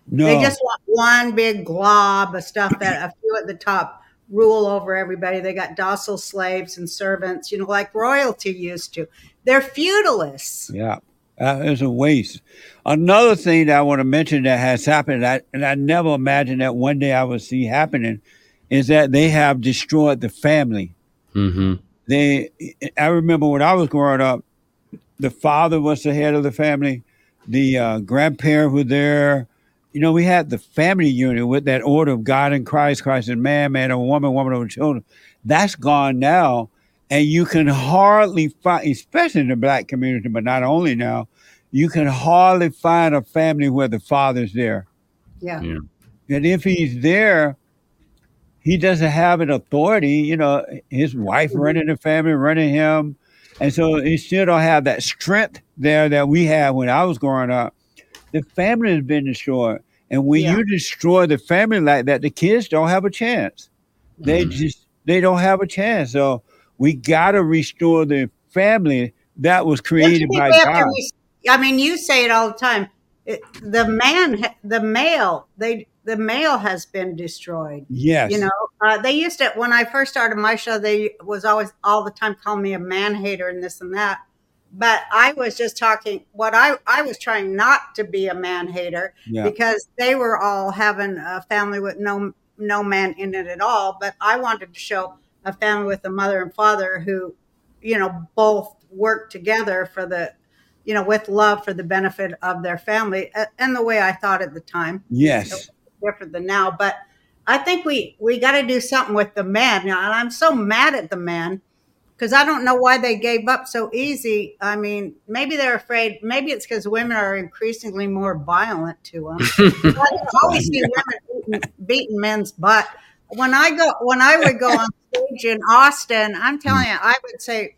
They No. just want one big glob of stuff that a few at the top rule over everybody. They got docile slaves and servants, you know, like royalty used to. They're feudalists. Yeah. Uh, it's a waste. Another thing that I want to mention that has happened, I, and I never imagined that one day I would see happening, is that they have destroyed the family. Mm-hmm. They, I remember when I was growing up, the father was the head of the family, the uh, grandparent was there. You know, we had the family unit with that order of God and Christ, Christ and man, man and woman, woman and children. That's gone now. And you can hardly find, especially in the black community, but not only now, you can hardly find a family where the father's there. Yeah. Yeah. And if he's there, he doesn't have an authority, you know, his wife running the family, running him. And so he still don't have that strength there that we had when I was growing up. The family has been destroyed. And when Yeah. you destroy the family like that, the kids don't have a chance. They Mhm. just, they don't have a chance. So we got to restore the family that was Don't you created think by we have to God. re- I mean, you say it all the time. It, the man, ha- the male, they, the male has been destroyed. Yes. You know, uh, they used to, when I first started my show, they was always all the time calling me a man hater and this and that. But I was just talking what I, I was trying not to be a man hater Yeah. because they were all having a family with no, no man in it at all. But I wanted to show a family with a mother and father who, you know, both work together for the, you know, with love for the benefit of their family, a- and the way I thought at the time. Yes. It's different than now, but I think we we got to do something with the men now, and I'm so mad at the men because I don't know why they gave up so easy. I mean, maybe they're afraid. Maybe it's because women are increasingly more violent to them. I always see women beating, beating men's butt. When I go, when I would go on stage in Austin, I'm telling you, I would say,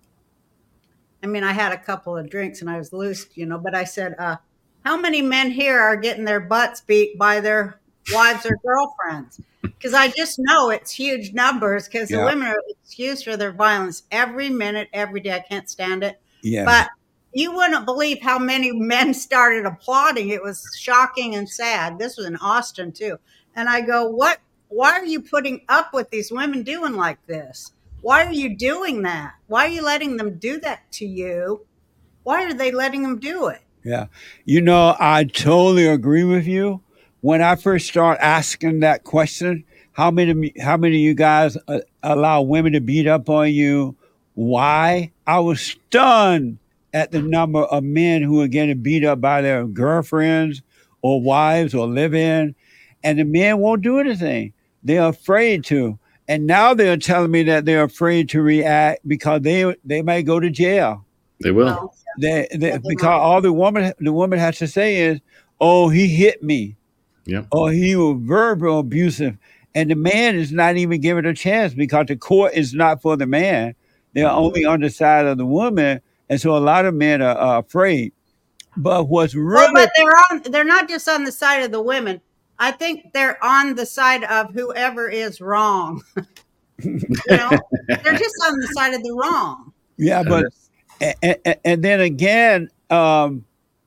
I mean, I had a couple of drinks and I was loose, you know, but I said, uh, how many men here are getting their butts beat by their wives or girlfriends? Because I just know it's huge numbers because the Yeah. women are excused for their violence every minute, every day. I can't stand it. Yes. But you wouldn't believe how many men started applauding. It was shocking and sad. This was in Austin too. And I go, what, why are you putting up with these women doing like this? Why are you doing that? Why are you letting them do that to you? Why are they letting them do it? Yeah. You know, I totally agree with you. When I first started asking that question, how many how many of you guys uh, allow women to beat up on you? Why? I was stunned at the number of men who are getting beat up by their girlfriends or wives or live-in, and the men won't do anything. They're afraid to. And now they're telling me that they're afraid to react because they they might go to jail. They will. Well, They, they, Yeah, they because might. all the woman the woman has to say is, "Oh, he hit me," Yeah. or "He was verbal abusive," and the man is not even given a chance because the court is not for the man; they're only on the side of the woman, and so a lot of men are, are afraid. But what's Well, really but they're on. They're not just on the side of the women. I think they're on the side of whoever is wrong. You know, they're just on the side of the wrong. yeah, but and, and then again, um,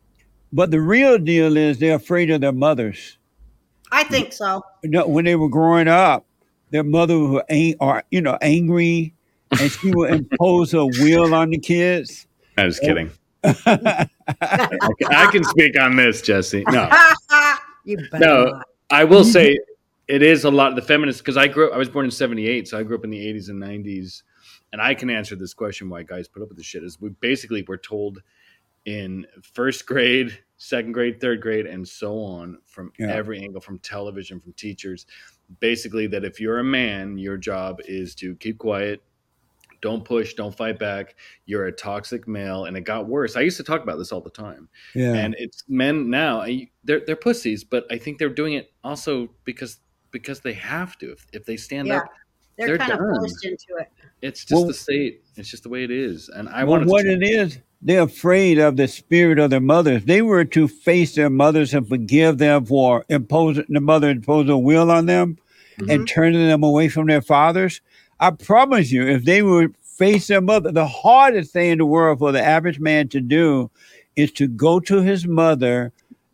but the real deal is they're afraid of their mothers. I think so. You know, when they were growing up, their mother were ang- or you know angry, and she would impose her will on the kids. I was kidding. I can, I can speak on this, Jesse. No, You better no. not. I will say it is a lot of the feminists because I grew. I was born in seventy-eight, so I grew up in the eighties and nineties, and I can answer this question: why guys put up with this shit? Is we basically were told in first grade, second grade, third grade, and so on from Yeah. every angle, from television, from teachers, basically that if you're a man, your job is to keep quiet, don't push, don't fight back. You're a toxic male, and it got worse. I used to talk about this all the time, Yeah, and it's men now. and you- They're they're pussies, but I think they're doing it also because because they have to. If if they stand Yeah, up, they're, they're kind done. of forced into it. it's just Well- the state. It's just the way it is. And I well, wanted what to it is, they're afraid of the spirit of their mothers. They were to face their mothers and forgive them for imposing the mother imposing a will on them and turning them away from their fathers. I promise you, if they would face their mother, the hardest thing in the world for the average man to do is to go to his mother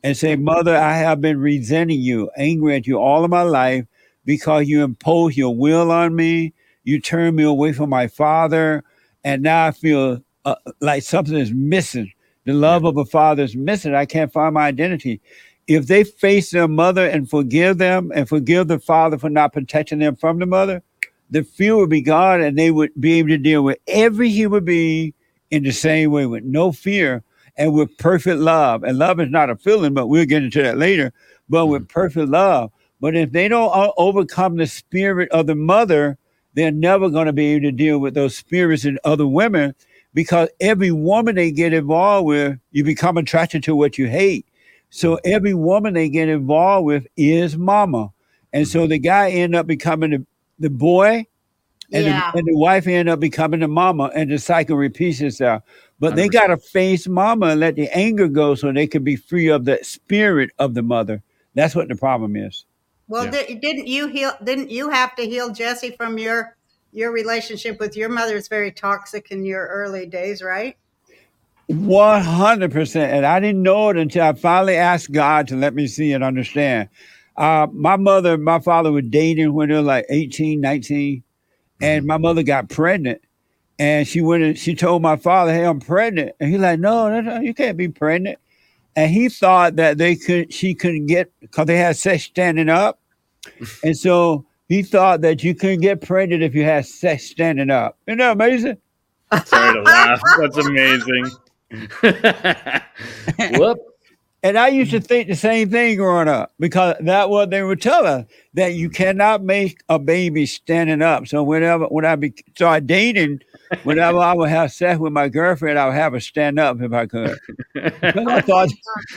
and say, Mother, I have been resenting you, angry at you all of my life because you impose your will on me. You turn me away from my father. And now I feel uh, like something is missing. The love Yeah. of a father is missing. I can't find my identity. If they face their mother and forgive them and forgive the father for not protecting them from the mother, the fear would be gone and they would be able to deal with every human being in the same way with no fear and with perfect love. And love is not a feeling, but we'll get into that later, but with perfect love. But if they don't o- overcome the spirit of the mother, they're never going to be able to deal with those spirits in other women, because every woman they get involved with, you become attracted to what you hate. So every woman they get involved with is mama. And so the guy end up becoming the, the boy, and, Yeah. the, and the wife end up becoming the mama, and the cycle repeats itself. But they one hundred got to face mama and let the anger go so they can be free of the spirit of the mother. That's what the problem is. Well, Yeah. di- didn't you heal? Didn't you have to heal, Jesse, from your your relationship with your mother? Is very toxic in your early days, right? one hundred percent. And I didn't know it until I finally asked God to let me see and understand. Uh, my mother and my father were dating when they were like eighteen, nineteen. And my mother got pregnant. And she went and she told my father, hey, I'm pregnant. And he's like, no, no, no, you can't be pregnant. And he thought that they could, she couldn't get, because they had sex standing up. And so he thought that you couldn't get pregnant if you had sex standing up. Isn't that amazing? Sorry to laugh. That's amazing. Whoop. And I used to think the same thing growing up, because that's what they would tell us, that you cannot make a baby standing up. So whenever when I be, started dating, whenever I would have sex with my girlfriend, I would have her stand up if I could. Because I thought,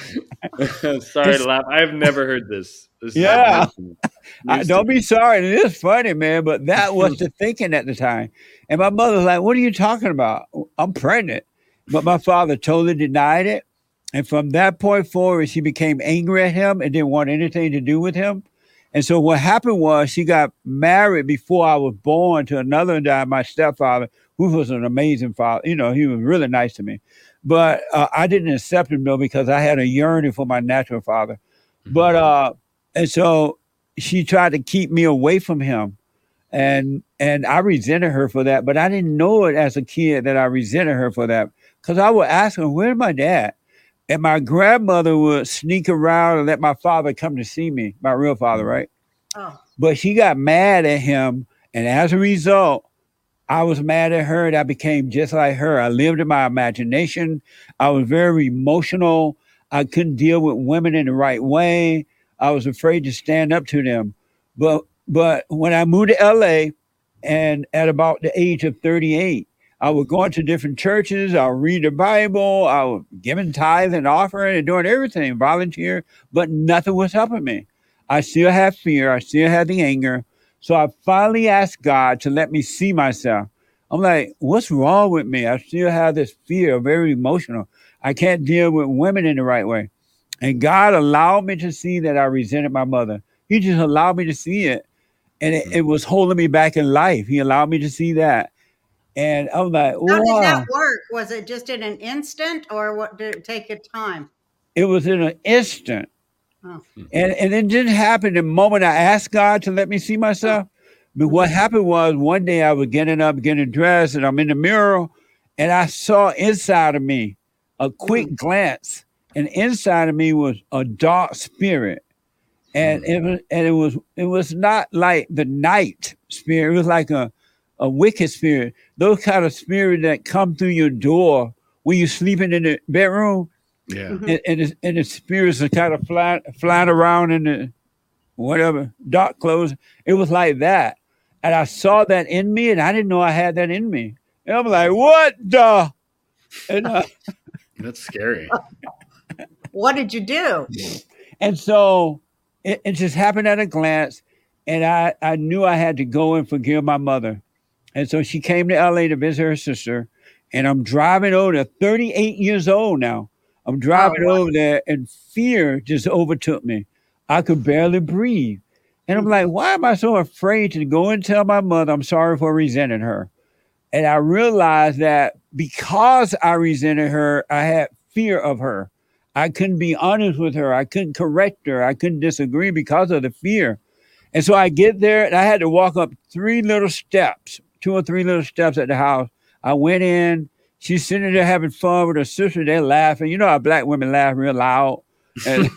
Sorry to laugh. I've never heard this. This is Yeah. amazing. I, News to don't me. be sorry. It is funny, man, but that was the thinking at the time. And my mother's like, what are you talking about? I'm pregnant. But my father totally denied it. And from that point forward, she became angry at him and didn't want anything to do with him. And so what happened was she got married before I was born to another guy, my stepfather, who was an amazing father. You know, he was really nice to me. But uh, I didn't accept him, though, because I had a yearning for my natural father. But, uh, and so she tried to keep me away from him. And and I resented her for that. But I didn't know it as a kid that I resented her for that. Because I would ask her, where's my dad? And my grandmother would sneak around and let my father come to see me, my real father, right? Oh, But she got mad at him. And as a result, I was mad at her and I became just like her. I lived in my imagination. I was very emotional. I couldn't deal with women in the right way. I was afraid to stand up to them. But but when I moved to L A, and at about the age of thirty-eight, I was going to different churches. I would read the Bible. I was giving tithe and offering and doing everything, volunteer, but nothing was helping me. I still had fear. I still had the anger. So I finally asked God to let me see myself. I'm like, what's wrong with me? I still have this fear, very emotional. I can't deal with women in the right way. And God allowed me to see that I resented my mother. He just allowed me to see it. And it, it was holding me back in life. He allowed me to see that. And I'm like, how did wow. that work? Was it just in an instant, or what did it take a time? It was in an instant. Oh, And and it didn't happen the moment I asked God to let me see myself. But what happened was one day I was getting up, getting dressed, and I'm in the mirror, and I saw inside of me a quick glance, and inside of me was a dark spirit. And it was and it was it was not like the night spirit, it was like a, a wicked spirit. Those kind of spirits that come through your door when you're sleeping in the bedroom. Yeah. And, and, the, and the spirits are kind of flying, flying around in the whatever dark clothes. It was like that, and I saw that in me, and I didn't know I had that in me. And I'm like, what the? And uh, That's scary. what did you do? and so it, it just happened at a glance, and I I knew I had to go and forgive my mother, and so she came to L A to visit her sister, and I'm driving over there, thirty-eight years old now. I'm driving wow. over there, and fear just overtook me. I could barely breathe. And I'm like, why am I so afraid to go and tell my mother I'm sorry for resenting her? And I realized that because I resented her, I had fear of her. I couldn't be honest with her. I couldn't correct her. I couldn't disagree because of the fear. And so I get there and I had to walk up three little steps, two or three little steps at the house. I went in. She's sitting there having fun with her sister. They're laughing. You know how black women laugh real loud. And,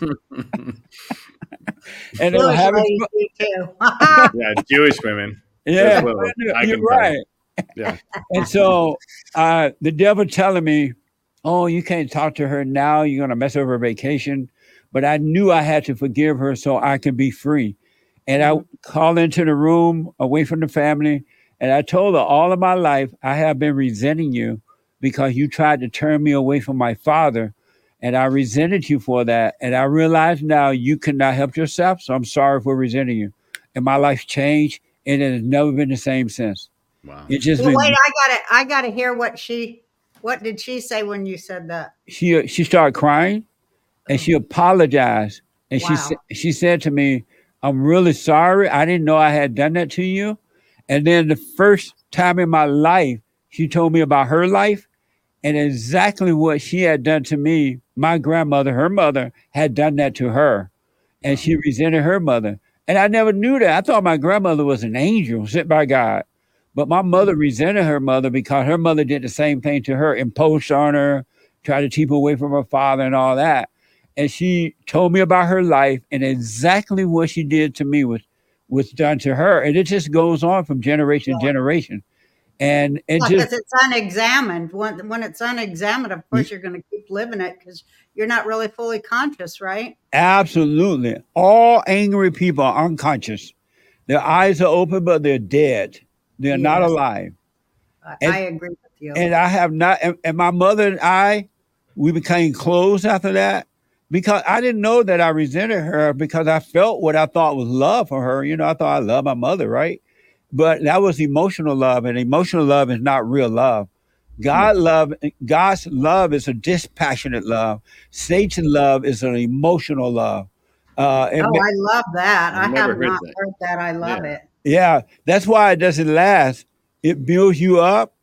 and they were Jewish having ladies fun. do too. Yeah, Jewish women. Yeah, Well, I you're can tell. right. Yeah. And so uh, the devil telling me, oh, you can't talk to her now. You're going to mess up her vacation. But I knew I had to forgive her so I could be free. And I called into the room away from the family. And I told her all of my life, I have been resenting you because you tried to turn me away from my father. And I resented you for that. And I realize now you cannot help yourself. So I'm sorry for resenting you. And my life changed. And it has never been the same since. Wow. It just Well, been, wait, I gotta, I gotta hear what she, what did she say when you said that? she she started crying and she apologized. And she Wow. sa- she said to me, I'm really sorry. I didn't know I had done that to you. And then the first time in my life, she told me about her life and exactly what she had done to me. My grandmother, her mother, had done that to her. And she resented her mother. And I never knew that. I thought my grandmother was an angel sent by God. But my mother resented her mother because her mother did the same thing to her, imposed on her, tried to keep her away from her father and all that. And she told me about her life and exactly what she did to me was was done to her. And it just goes on from generation to generation. And it Well, just, because it's unexamined. When, when it's unexamined, of course, you're going to keep living it because you're not really fully conscious, right? absolutely. All angry people are unconscious. Their eyes are open, but they're dead. They're not Yes. alive. I, And- I agree with you. And I have not, and, and my mother and I, we became close after that because I didn't know that I resented her because I felt what I thought was love for her. You know, I thought I loved my mother, right? But that was emotional love, and emotional love is not real love. God love, God's love is a dispassionate love. Satan love is an emotional love. Uh, and oh, ma- I love that. I've I never have heard not that. heard that. I love Yeah. it. yeah, that's why it doesn't last. It builds you up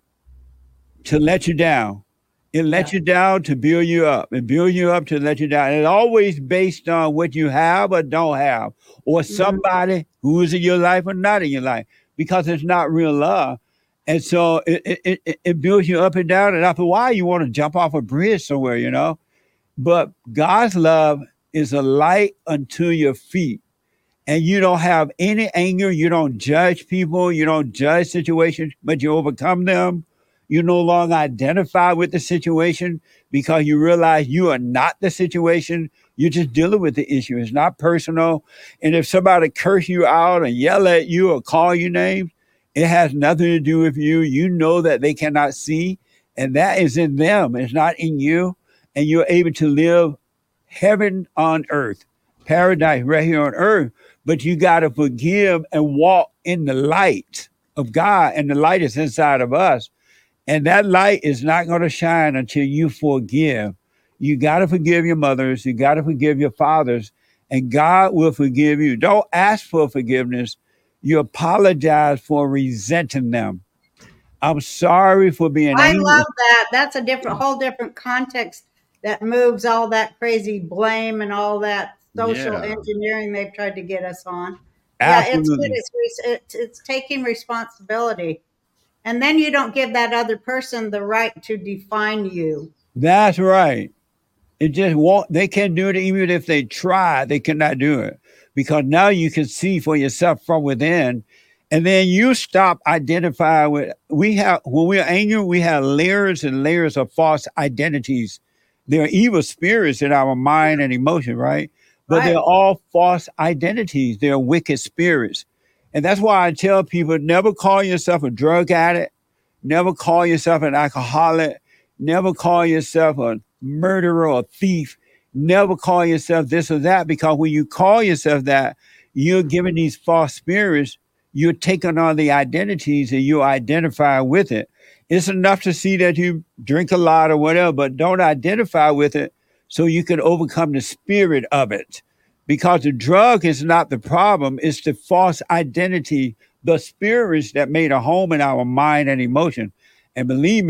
to let you down. It lets you down to build you up. It builds you up to let you down. And it's always based on what you have or don't have, or somebody who is in your life or not in your life, because it's not real love. And so it, it, it, it builds you up and down. And after a while, you want to jump off a bridge somewhere, you know. But God's love is a light unto your feet. And you don't have any anger. You don't judge people. You don't judge situations, but you overcome them. You no longer identify with the situation because you realize you are not the situation. You're just dealing with the issue. It's not personal. And if somebody curse you out or yell at you or call you names, it has nothing to do with you. You know that they cannot see, and that is in them. It's not in you. And you're able to live heaven on earth, paradise right here on earth. But you got to forgive and walk in the light of God, and the light is inside of us. And that light is not going to shine until you forgive. You got to forgive your mothers. You got to forgive your fathers, and God will forgive you. Don't ask for forgiveness. You apologize for resenting them. I'm sorry for being I angry. love that. That's a different, whole different context that moves all that crazy blame and all that social Yeah. engineering they've tried to get us on. Yeah, it's good. Absolutely. It's, res- it's it's taking responsibility, and then you don't give that other person the right to define you. That's right. It just won't, they can't do it even if they try, they cannot do it. Because now you can see for yourself from within. And then you stop identifying with, we have, when we're angry, we have layers and layers of false identities. There are evil spirits in our mind and emotion, right? But Right. they're all false identities. They're wicked spirits. And that's why I tell people, never call yourself a drug addict. Never call yourself an alcoholic. Never call yourself a murderer or thief. Never call yourself this or that, because when you call yourself that, you're giving these false spirits, you're taking on the identities and you identify with it. It's enough to see that you drink a lot or whatever, but don't identify with it so you can overcome the spirit of it. Because the drug is not the problem, it's the false identity, the spirits that made a home in our mind and emotion. And believe me,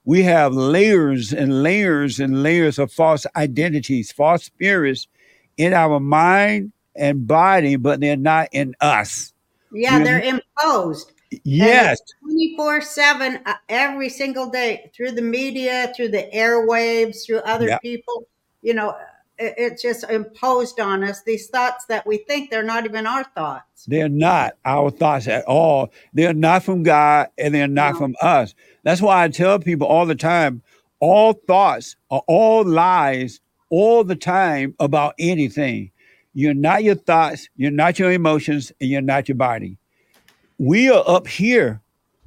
we have layers and layers and layers of false identities, false spirits in our mind and body, but they're not in us. Yeah, We're, they're imposed. And yes, it's twenty-four seven uh, every single day through the media, through the airwaves, through other yeah, people. You know, it, it's just imposed on us these thoughts that we think they're not even our thoughts. they're not our thoughts at all. They're not from God and they're not No, from us. That's why I tell people all the time, all thoughts are all lies all the time about anything. You're not your thoughts, you're not your emotions, and you're not your body. We are up here.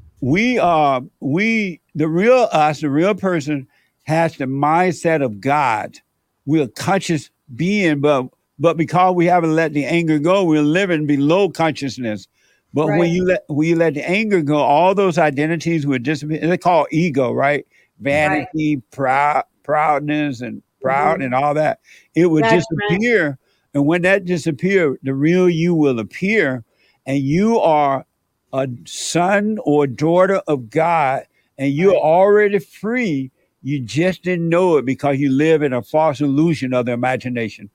We are, we, the real us, the real person has the mindset of God. We're a conscious being, but but because we haven't let the anger go, we're living below consciousness. But when right, you let when you let the anger go, all those identities will disappear. They call ego, right? right. Vanity, proud, proudness, and proud, hmm and all that. It would That's right. disappear, and when that disappears, the real you will appear, and you are a son or daughter of God, and you're Right. already free. You just didn't know it because you live in a false illusion of the imagination.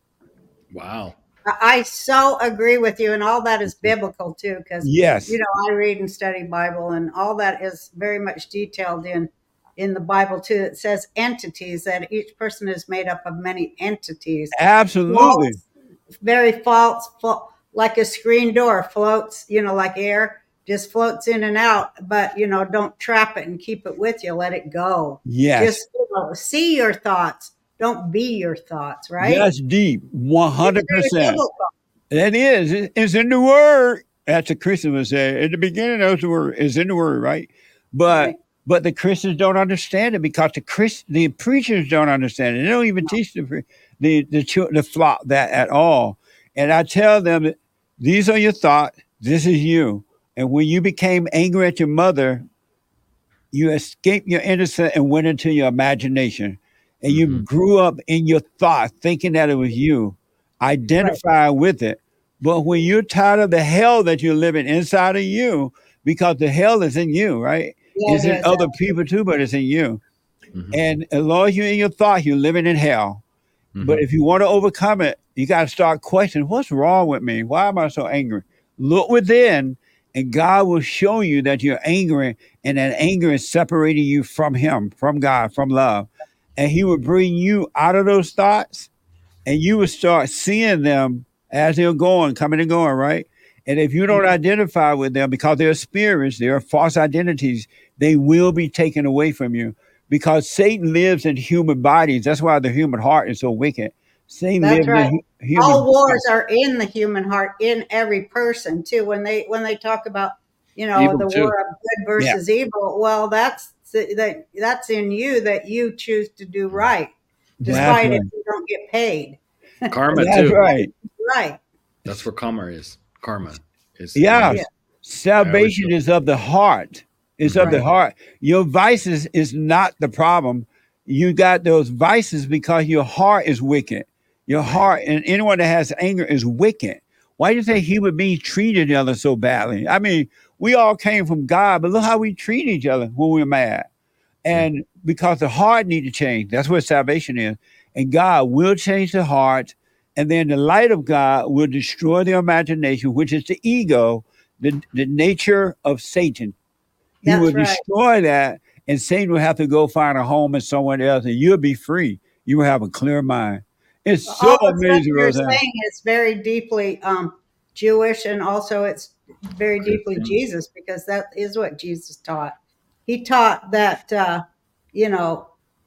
Wow. I I so agree with you, and all that is biblical too, because you Yes, know I read and study Bible, and all that is very much detailed in in the Bible too. It says entities that each person is made up of many entities. absolutely. False, very false, fa- like a screen door floats, you know, like air just floats in and out. But you know, don't trap it and keep it with you. Let it go. Yes, Just you know, see your thoughts. Don't be your thoughts. Right? that's deep, It's very one hundred percent. biblical. That is, it- it's in the word. That's a Christian would say. At the beginning of the word is in the word, right? But Right. but the Christians don't understand it because the Christ, the preachers don't understand it. They don't even teach the pre- the the chil- the flock that at all. And I tell them that these are your thoughts. This is you. And when you became angry at your mother, you escaped your innocence and went into your imagination. And you hmm grew up in your thought, thinking that it was you, Right. identify with it. But when you're tired of the hell that you're living inside of you, because the hell is in you, right? Yeah, It's it in is. other people too, but it's in you. hmm And as long as you're in your thought, you're living in hell. hmm But if you want to overcome it, you got to start questioning what's wrong with me? Why am I so angry? Look within, and God will show you that you're angry, and that anger is separating you from Him, from God, from love. And He will bring you out of those thoughts, and you will start seeing them as they're going, coming and going, right? And if you don't identify with them because they're spirits, they're false identities, they will be taken away from you because Satan lives in human bodies. That's why the human heart is so wicked. Satan That's lives right. in hu- human All bodies. wars are in the human heart, in every person too. When they when they talk about you know Evil the too. war of good Yeah, versus evil, well, that's that that's in you that you choose to do right, that's despite if right. you don't get paid. Karma That's too. right. Right. That's where karma is. Karma is in Yeah, Yeah. us. I always salvation is of the heart. It's of hmm the Right. heart. Your vices is not the problem. You got those vices because your heart is wicked. Your right. heart, and anyone that has anger is wicked. Why do you think Right. human beings treat each other so badly? I mean, we all came from God, but look how we treat each other when we're mad. Mm. And because the heart need to change. That's what salvation is. And God will change the heart. And then the light of God will destroy the imagination, which is the ego, the, the nature of Satan. He will That's right. destroy that. And Satan will have to go find a home in someone else, and you'll be free. You will have a clear mind. It's so All the stuff amazing, you're Roseanne. saying is very deeply um, Jewish, and also it's very deeply Christian. Jesus, because that is what Jesus taught. He taught that uh, you know,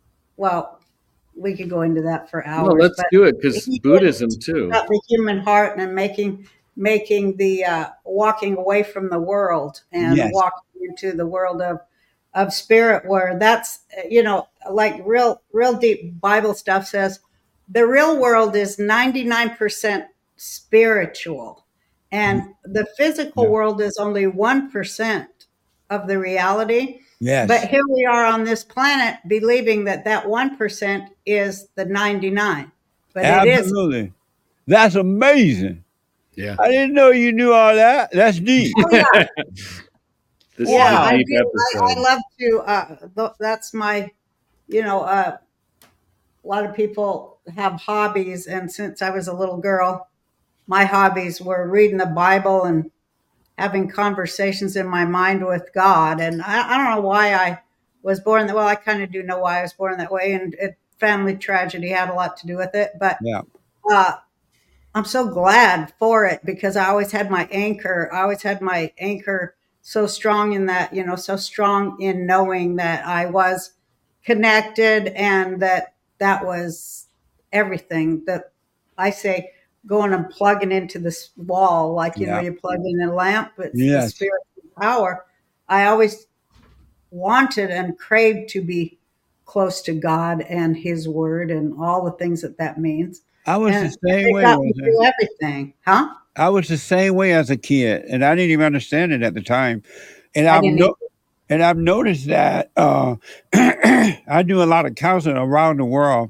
well, we could go into that for No, hours, let's but do it because he did Buddhism teach too. about the human heart and making making the uh, walking away from the world and Yes, walking into the world of of spirit, where that's uh, you know like real real deep Bible stuff says the real world is ninety-nine percent spiritual, and the physical yeah, world is only one percent of the reality. But yes, here we are on this planet believing that that one percent is the ninety-nine, but it isn't. absolutely. That's amazing. Yeah. I didn't know you knew all that. That's deep. Oh, yeah. This Yeah, is I a deep do. I, I episode. love to. Uh, th- that's my, you know, uh, a lot of people have hobbies, and since I was a little girl, my hobbies were reading the Bible and having conversations in my mind with God. And I, I don't know why I was born that. Well, I kind of do know why I was born that way, and it, family tragedy had a lot to do with it. But Yeah. uh, I'm so glad for it because I always had my anchor. I always had my anchor so strong in that, you know, so strong in knowing that I was connected and that that was everything that I say going and plugging into this wall, like, you know, Yeah. you plug in a lamp, it's the Yes. spiritual power. I always wanted and craved to be close to God and his word and all the things that that means. I was the And same it way, got me Rosa. through everything. Huh? I was the same way as a kid, and I didn't even understand it at the time. And I I've didn't no, either. and I've noticed that uh, I do a lot of counseling around the world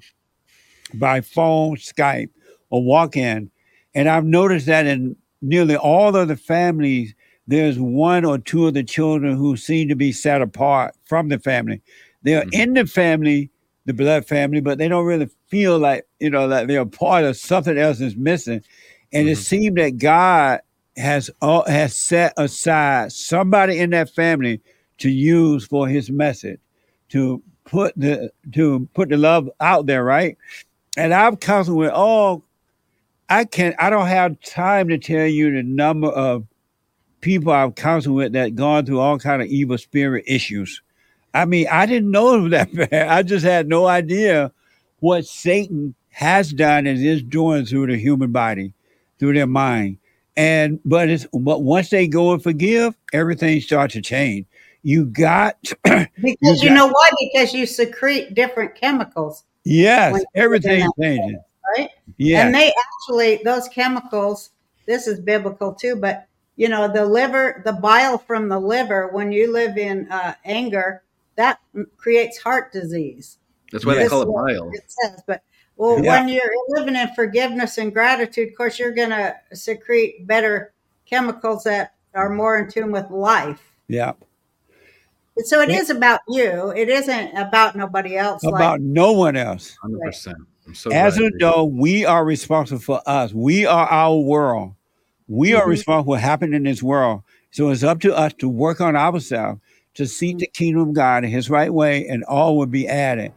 by phone, Skype, or walk-in, and I've noticed that in nearly all of the families, there's one or two of the children who seem to be set apart from the family. They're Mhm. in the family, the blood family, but they don't really feel like, you know, that they're a part of something else is missing. And it Mhm. seemed that God has uh, has set aside somebody in that family to use for His message, to put the to put the love out there, right? And I'm counseling with, oh, I can't, I don't have time to tell you the number of people I've counseled with that gone through all kind of evil spirit issues. I mean, I didn't know it was that bad. I just had no idea what Satan has done and is doing through the human body, through their mind. And but it's but once they go and forgive, everything starts to change. You got you Because you got know why? Because you secrete different chemicals when yes, you live in everything that changes. place, right? Yes, And they actually, those chemicals, this is biblical too, but you know, the liver, the bile from the liver, when you live in uh, anger, that m- creates heart disease. That's why they yes, This call is it what bile. it says. But well, yeah, when you're living in forgiveness and gratitude, of course, you're going to secrete better chemicals that are more in tune with life. yeah. So it is about you. It isn't about nobody else. Like, About no one else. one hundred right. percent. I'm so As glad. an adult, we are responsible for us. We are our world. We are Mhm. responsible for what happened in this world. So it's up to us to work on ourselves, to seek the kingdom of God in His right way, and all will be added.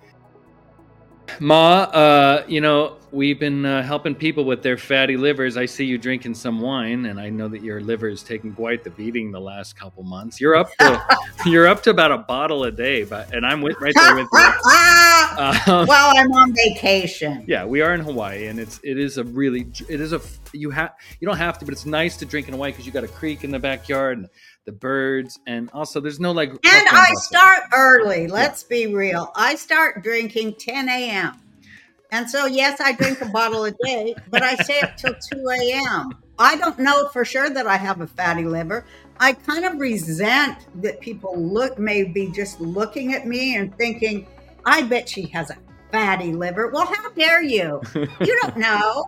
Ma, uh, you know, we've been uh, helping people with their fatty livers. I see you drinking some wine, and I know that your liver is taking quite the beating the last couple months. You're up to you're up to about a bottle a day, but and I'm with, right there with you. Um, Well, I'm on vacation. yeah, we are in Hawaii, and it's it is a really it is a you have you don't have to, but it's nice to drink in Hawaii because you got a creek in the backyard and the birds, and also there's no like. And hustle I bustle. start early. Let's be real. I start drinking ten a.m. And so, yes, I drink a bottle a day, but I stay up till two a.m. I don't know for sure that I have a fatty liver. I kind of resent that people look, maybe just looking at me and thinking, I bet she has a fatty liver. Well, how dare you? You don't know.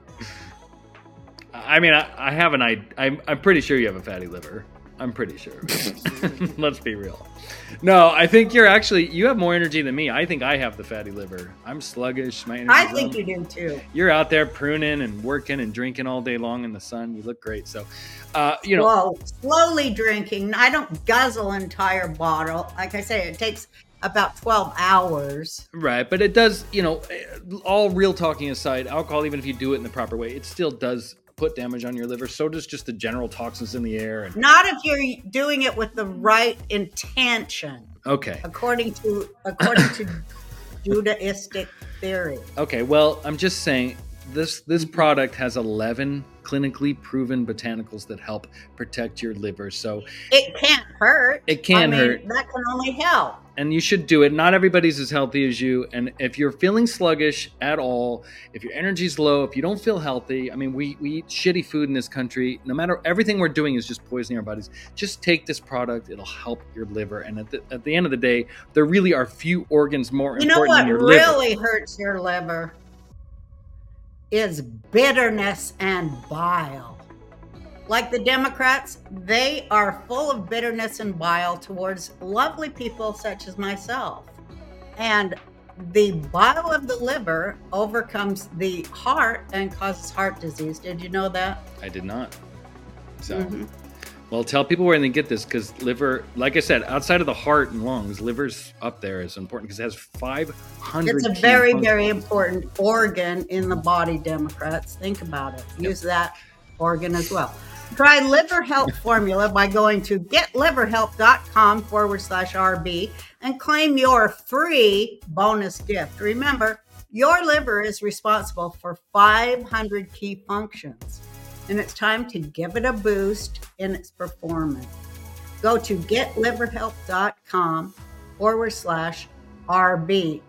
I mean, I, I have an I. I'm, I'm pretty sure you have a fatty liver. I'm pretty sure. Let's be real. No, I think you're actually you have more energy than me. I think I have the fatty liver. I'm sluggish. My energy. I think you do too. You're out there pruning and working and drinking all day long in the sun. You look great. So, uh, you know, Whoa, slowly drinking. I don't guzzle an entire bottle. Like I say, it takes about twelve hours. right? But it does. You know, all real talking aside, alcohol, even if you do it in the proper way, it still does put damage on your liver. So does just the general toxins in the air. And Not if you're doing it with the right intention, okay, according to according to Judaistic theory. okay. Well, I'm just saying this this product has eleven clinically proven botanicals that help protect your liver. So It can't hurt. It can I mean, hurt. That can only help. and you should do it. Not everybody's as healthy as you. And if you're feeling sluggish at all, if your energy's low, if you don't feel healthy, I mean, we, we eat shitty food in this country. No matter everything we're doing is just poisoning our bodies. Just take this product. It'll help your liver. And at the, at the end of the day, there really are few organs more You know important what than your liver. really hurts your liver is bitterness and bile. Like the Democrats, they are full of bitterness and bile towards lovely people such as myself. And the bile of the liver overcomes the heart and causes heart disease. Did you know that? I did not. So, Mhm. well, tell people where they can get this, because liver, like I said, outside of the heart and lungs, liver's up there is important because it has five hundred. It's a key very, functions. very important organ in the body, Democrats. Think about it. Use that organ as well. Try Liver Help Formula by going to getliverhelp.com forward slash RB and claim your free bonus gift. Remember, your liver is responsible for five hundred key functions, and it's time to give it a boost in its performance. Go to getliverhelp.com forward slash RB.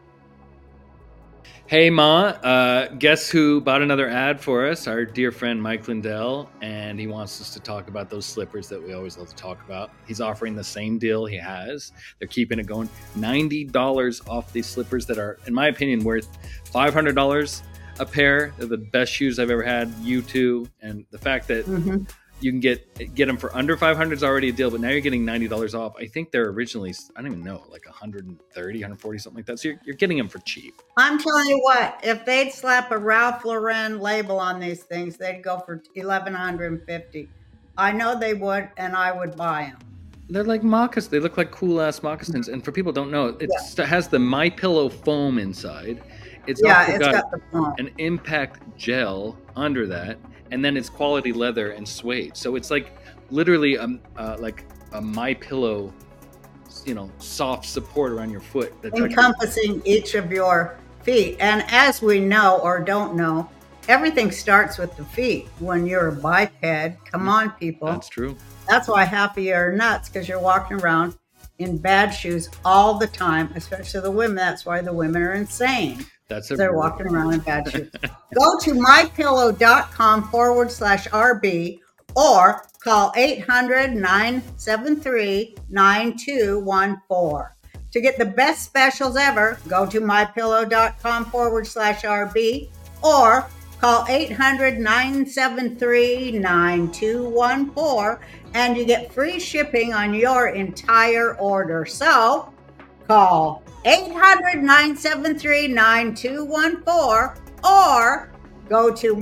Hey, Ma, uh, guess who bought another ad for us? Our dear friend Mike Lindell, and he wants us to talk about those slippers that we always love to talk about. He's offering the same deal he has. They're keeping it going. ninety dollars off these slippers that are, in my opinion, worth five hundred dollars a pair. They're the best shoes I've ever had. You too. And the fact that Mhm. you can get get them for under five hundred is already a deal, but now you're getting ninety dollars off. I think they're originally, I don't even know, like one hundred thirty, one hundred forty, something like that. So you're, you're getting them for cheap. I'm telling you what, if they'd slap a Ralph Lauren label on these things, they'd go for eleven fifty. I know they would, and I would buy them. They're like moccasins. They look like cool ass moccasins. And for people who don't know, it has the My Pillow foam inside. It's Yeah, also it's got, got the foam. an impact gel under that, and then it's quality leather and suede. So it's like literally um uh, like a My Pillow, you know, soft support around your foot. That's actually- Encompassing each of your feet. And as we know or don't know, everything starts with the feet. When you're a biped, come on, people. That's true. That's why half of you are nuts, because you're walking around in bad shoes all the time, especially the women. That's why the women are insane. That's a They're walking around in bad shoes. Go to mypillow.com forward slash RB or call eight hundred, nine seven three, nine two one four. To get the best specials ever, go to mypillow.com forward slash RB or call eight hundred, nine seven three, nine two one four and you get free shipping on your entire order. So call eight hundred, nine seven three, nine two one four or go to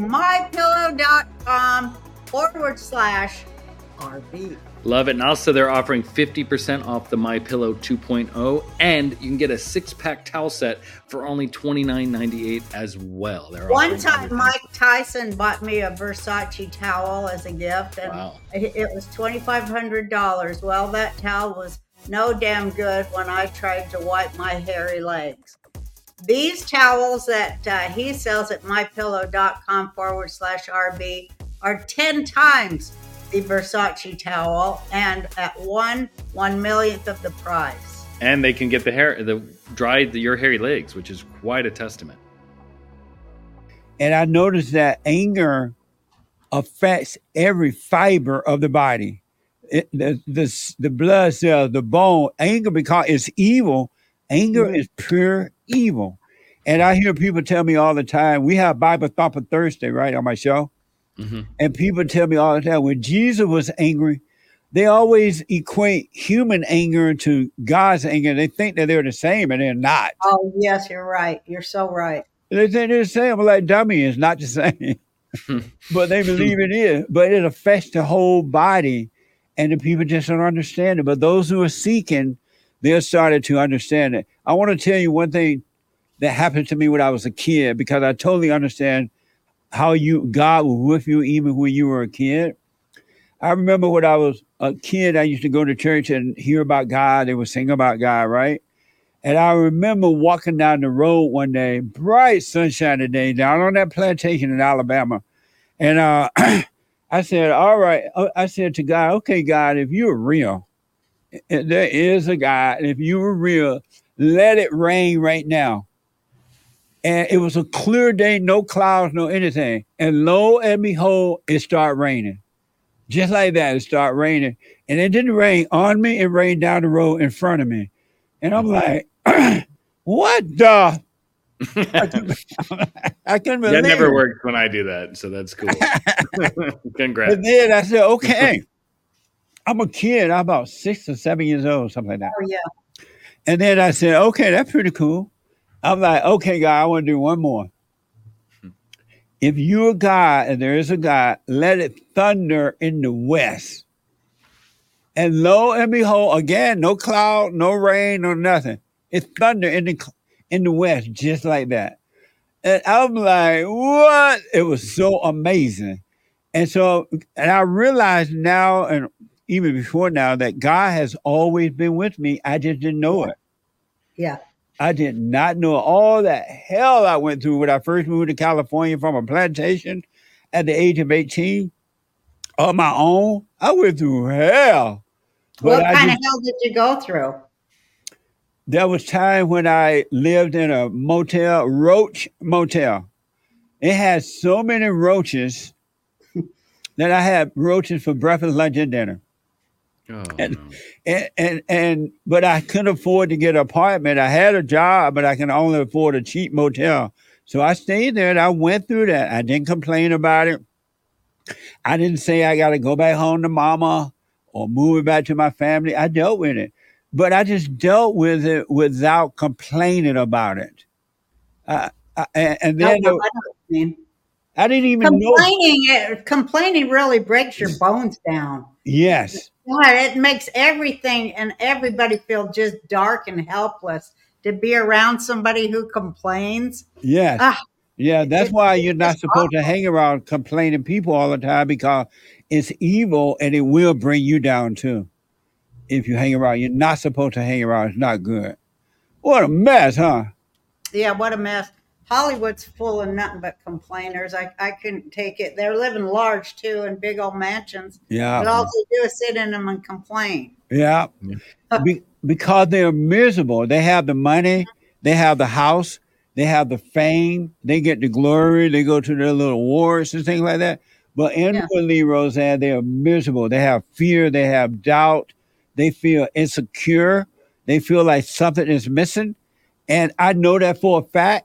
mypillow.com forward slash RB. Love it. And also they're offering fifty percent off the My Pillow two point oh, and you can get a six-pack towel set for only twenty-nine ninety-eight as well. They're One offering time, everything. Mike Tyson bought me a Versace towel as a gift, and Wow. it it was twenty-five hundred dollars. Well, that towel was no damn good when I tried to wipe my hairy legs. These towels that uh, he sells at mypillow.com forward slash RB are ten times the Versace towel and at one one millionth of the price. And they can get the hair, the dry the, your hairy legs, which is quite a testament. And I noticed that anger affects every fiber of the body. It, the, the, the blood cells, the bone, anger, because it's evil. Anger Mhm. is pure evil. And I hear people tell me all the time, we have Bible Thumper Thursday, right, on my show. Mm-hmm. And people tell me all the time, when Jesus was angry, they always equate human anger to God's anger. They think that they're the same, and they're not. Oh, yes, you're right. You're so right. They think they're the same. I'm like, dummy, it's not the same. But they believe it is. But it affects the whole body, and the people just don't understand it. But those who are seeking, they're starting to understand it. I want to tell you one thing that happened to me when I was a kid, because I totally understand how you God was with you even when you were a kid. I remember when I was a kid, I used to go to church and hear about God. They would sing about God, right? And I remember walking down the road one day, bright sunshiny day, down on that plantation in Alabama. And uh, I said, all right. I said to God, okay, God, if you're real, if there is a God, and if you were real, let it rain right now. And it was a clear day, no clouds, no anything. And lo and behold, it started raining. Just like that, it started raining. And it didn't rain on me, it rained down the road in front of me. And I'm like, what the? I couldn't, I couldn't That believe never it. works when I do that, so that's cool. Congrats. And then I said, okay, I'm a kid. I'm about six or seven years old, something like that. Oh, yeah. And then I said, okay, that's pretty cool. I'm like, okay, God, I want to do one more. If you're God and there is a God, let it thunder in the west. And lo and behold, again, no cloud, no rain, no nothing. It's thunder in the in the west, just like that. And I'm like, what? It was so amazing. And so, and I realized now, and even before now, that God has always been with me. I just didn't know it. Yeah. I did not know all that hell I went through when I first moved to California from a plantation at the age of eighteen on my own. I went through hell. But What I kind just, of hell did you go through? there was time when I lived in a motel, Roach Motel. It had so many roaches that I had roaches for breakfast, lunch, and dinner. Oh, And, no. and and and but I couldn't afford to get an apartment. I had a job, but I can only afford a cheap motel. So I stayed there and I went through that. I didn't complain about it. I didn't say I got to go back home to mama or move back to my family. I dealt with it, but I just dealt with it without complaining about it. Uh, I, and and No, then no, I there- know what you mean. I didn't even know. Complaining, it, complaining really breaks your bones down. Yes, God, it makes everything and everybody feel just dark and helpless. To be around somebody who complains, yes. ah, Yeah, that's it, why it's you're not just supposed to awful. hang around complaining people all the time because it's evil and it will bring you down too. If you hang around, you're not supposed to hang around. It's not good. What a mess, huh? Yeah, what a mess. Hollywood's full of nothing but complainers. I, I couldn't take it. They're living large too in big old mansions, Yeah, but all they do is sit in them and complain. yeah. Yeah. Be- because they're miserable. They have the money, they have the house, they have the fame, they get the glory, they go to their little wars and things like that. But Yeah, inwardly, Roseanne, they are miserable. They have fear, they have doubt, they feel insecure, they feel like something is missing. And I know that for a fact,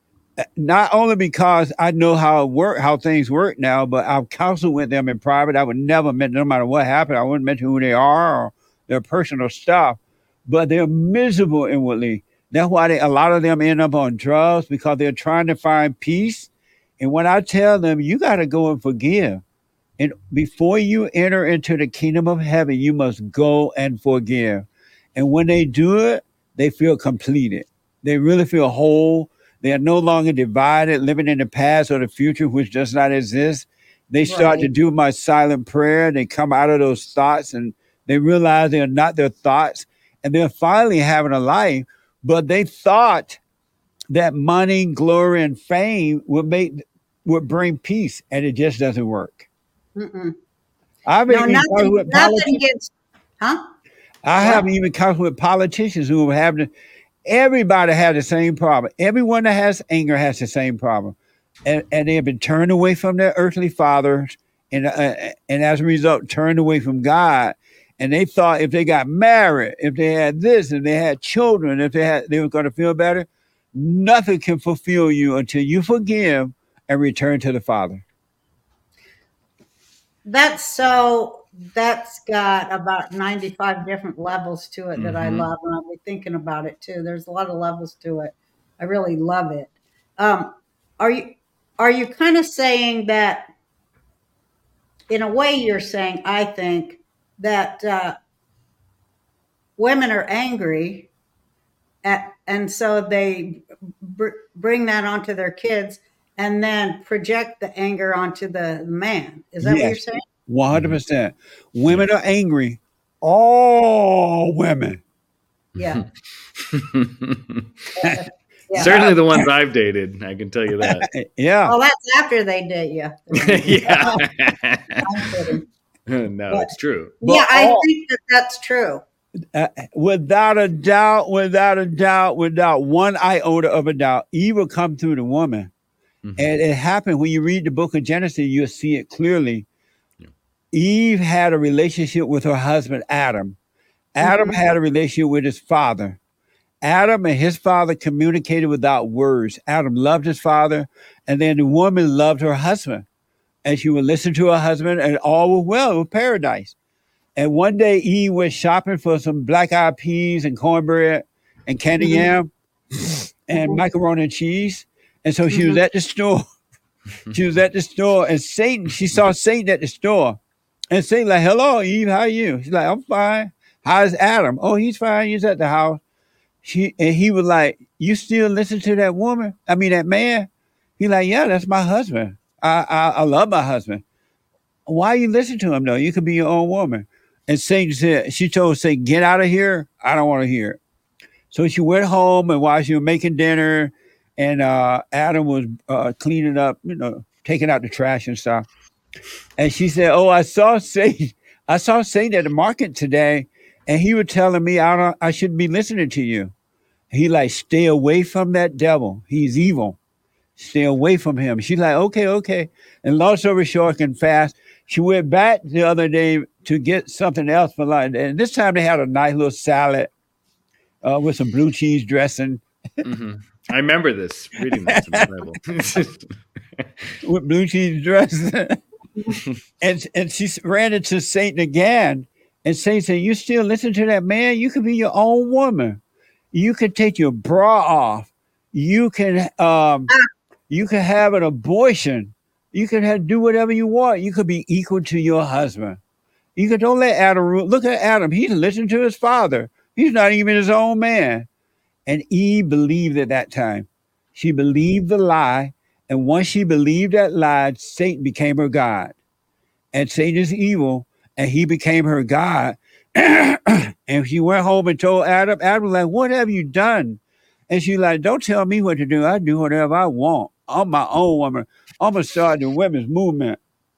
not only because I know how it work, how things work now, but I've counseled with them in private. I would never mention, no matter what happened, I wouldn't mention who they are or their personal stuff. But they're miserable inwardly. That's why they, a lot of them end up on drugs because they're trying to find peace. And when I tell them, you got to go and forgive. And before you enter into the kingdom of heaven, you must go and forgive. And when they do it, they feel completed. They really feel whole. They are no longer divided, living in the past or the future, which does not exist. They start to right. do my silent prayer. They come out of those thoughts and they realize they are not their thoughts. And they're finally having a life. But they thought that money, glory, and fame would make would bring peace, and it just doesn't work. Mm-mm. I've No, even counseled nothing, with nothing politicians. gets, huh? I What? haven't even counseled with politicians who have the, everybody has the same problem. Everyone that has anger has the same problem. And, and they have been turned away from their earthly fathers and, uh, and as a result, turned away from God. And they thought if they got married, if they had this, if they had children, if they had, they were going to feel better. Nothing can fulfill you until you forgive and return to the Father. That's so, that's got about ninety-five different levels to it that I Mhm. love. And I'll be thinking about it too. There's a lot of levels to it. I really love it. Um, are you, are you kind of saying that in a way you're saying, I think that, uh, women are angry at, and so they br- bring that onto their kids and then project the anger onto the man. Is that what you're Yes, saying? one hundred Mhm. percent. Women are angry. All women. Yeah. Yeah. Yeah. Certainly the ones I've dated, I can tell you that. Well, that's after they date you. Yeah. I'm kidding. No, But it's true. But yeah, I all, think that that's true. uh, without a doubt, without a doubt, without one iota of a doubt, evil come through the woman. Mhm. And it happened when you read the book of Genesis, you'll see it clearly. Yeah. Eve had a relationship with her husband, Adam. Adam Mhm. had a relationship with his father. Adam and his father communicated without words. Adam loved his father, and then the woman loved her husband. And she would listen to her husband, and all was well with paradise. And one day Eve went shopping for some black-eyed peas and cornbread and candy yam and macaroni and cheese. And so she was at the store. She was at the store, and Satan, she saw Satan at the store. And Satan like, hello, Eve, how are you? She's like, I'm fine. How's Adam? Oh, he's fine. He's at the house. She and he was like, you still listen to that woman? I mean, that man? He like, yeah, that's my husband. I, I I love my husband. Why you listen to him though? You could be your own woman. And Satan said, she told Satan, get out of here. I don't want to hear it. So she went home, and while she was making dinner, and uh, Adam was uh, cleaning up, you know, taking out the trash and stuff. And she said, oh, I saw Satan. I saw Satan at the market today, and he was telling me I don't, I shouldn't be listening to you. He like, stay away from that devil. He's evil. Stay away from him. She's like, okay, okay. And long story short and fast, she went back the other day to get something else for lunch. And this time they had a nice little salad uh, with some blue cheese dressing. Mm-hmm. I remember this, reading this in the Bible. With blue cheese dressing. and, and she ran into Satan again. And Satan said, you still listen to that man? You can be your own woman. You can take your bra off. You can um, you can have an abortion. You can have, do whatever you want. You could be equal to your husband. You could don't let Adam rule. Look at Adam. He's listening to his father. He's not even his own man. And Eve believed at that time. She believed the lie. And once she believed that lie, Satan became her God. And Satan is evil. And he became her God. And she went home and told Adam. Adam was like, what have you done? And she's like, don't tell me what to do. I do whatever I want. I'm my own woman. I'm going to start the women's movement.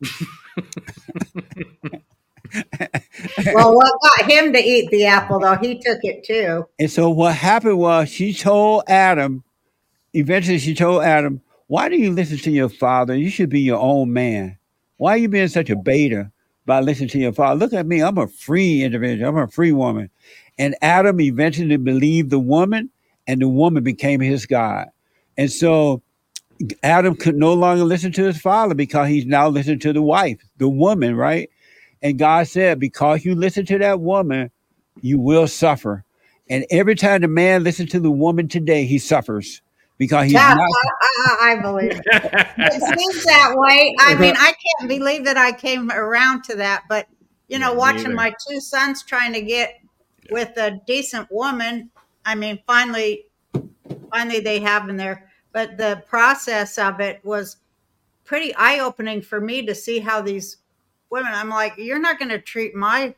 Well, what got him to eat the apple, though? He took it too. And so what happened was she told Adam, eventually she told Adam, why do you listen to your father? You should be your own man. Why are you being such a beta by listening to your father? Look at me. I'm a free individual. I'm a free woman. And Adam eventually believed the woman, and the woman became his God. And so Adam could no longer listen to his father because he's now listening to the wife, the woman, right? And God said, because you listen to that woman, you will suffer. And every time the man listens to the woman today, he suffers because he's Yeah, not. I, I, I believe it. It seems that way. I mean, I can't believe that I came around to that. But, you know, Yeah, watching neither. my two sons trying to get with a decent woman, I mean, finally, finally they have in there. But the process of it was pretty eye-opening for me to see how these women, I'm like, you're not going to treat my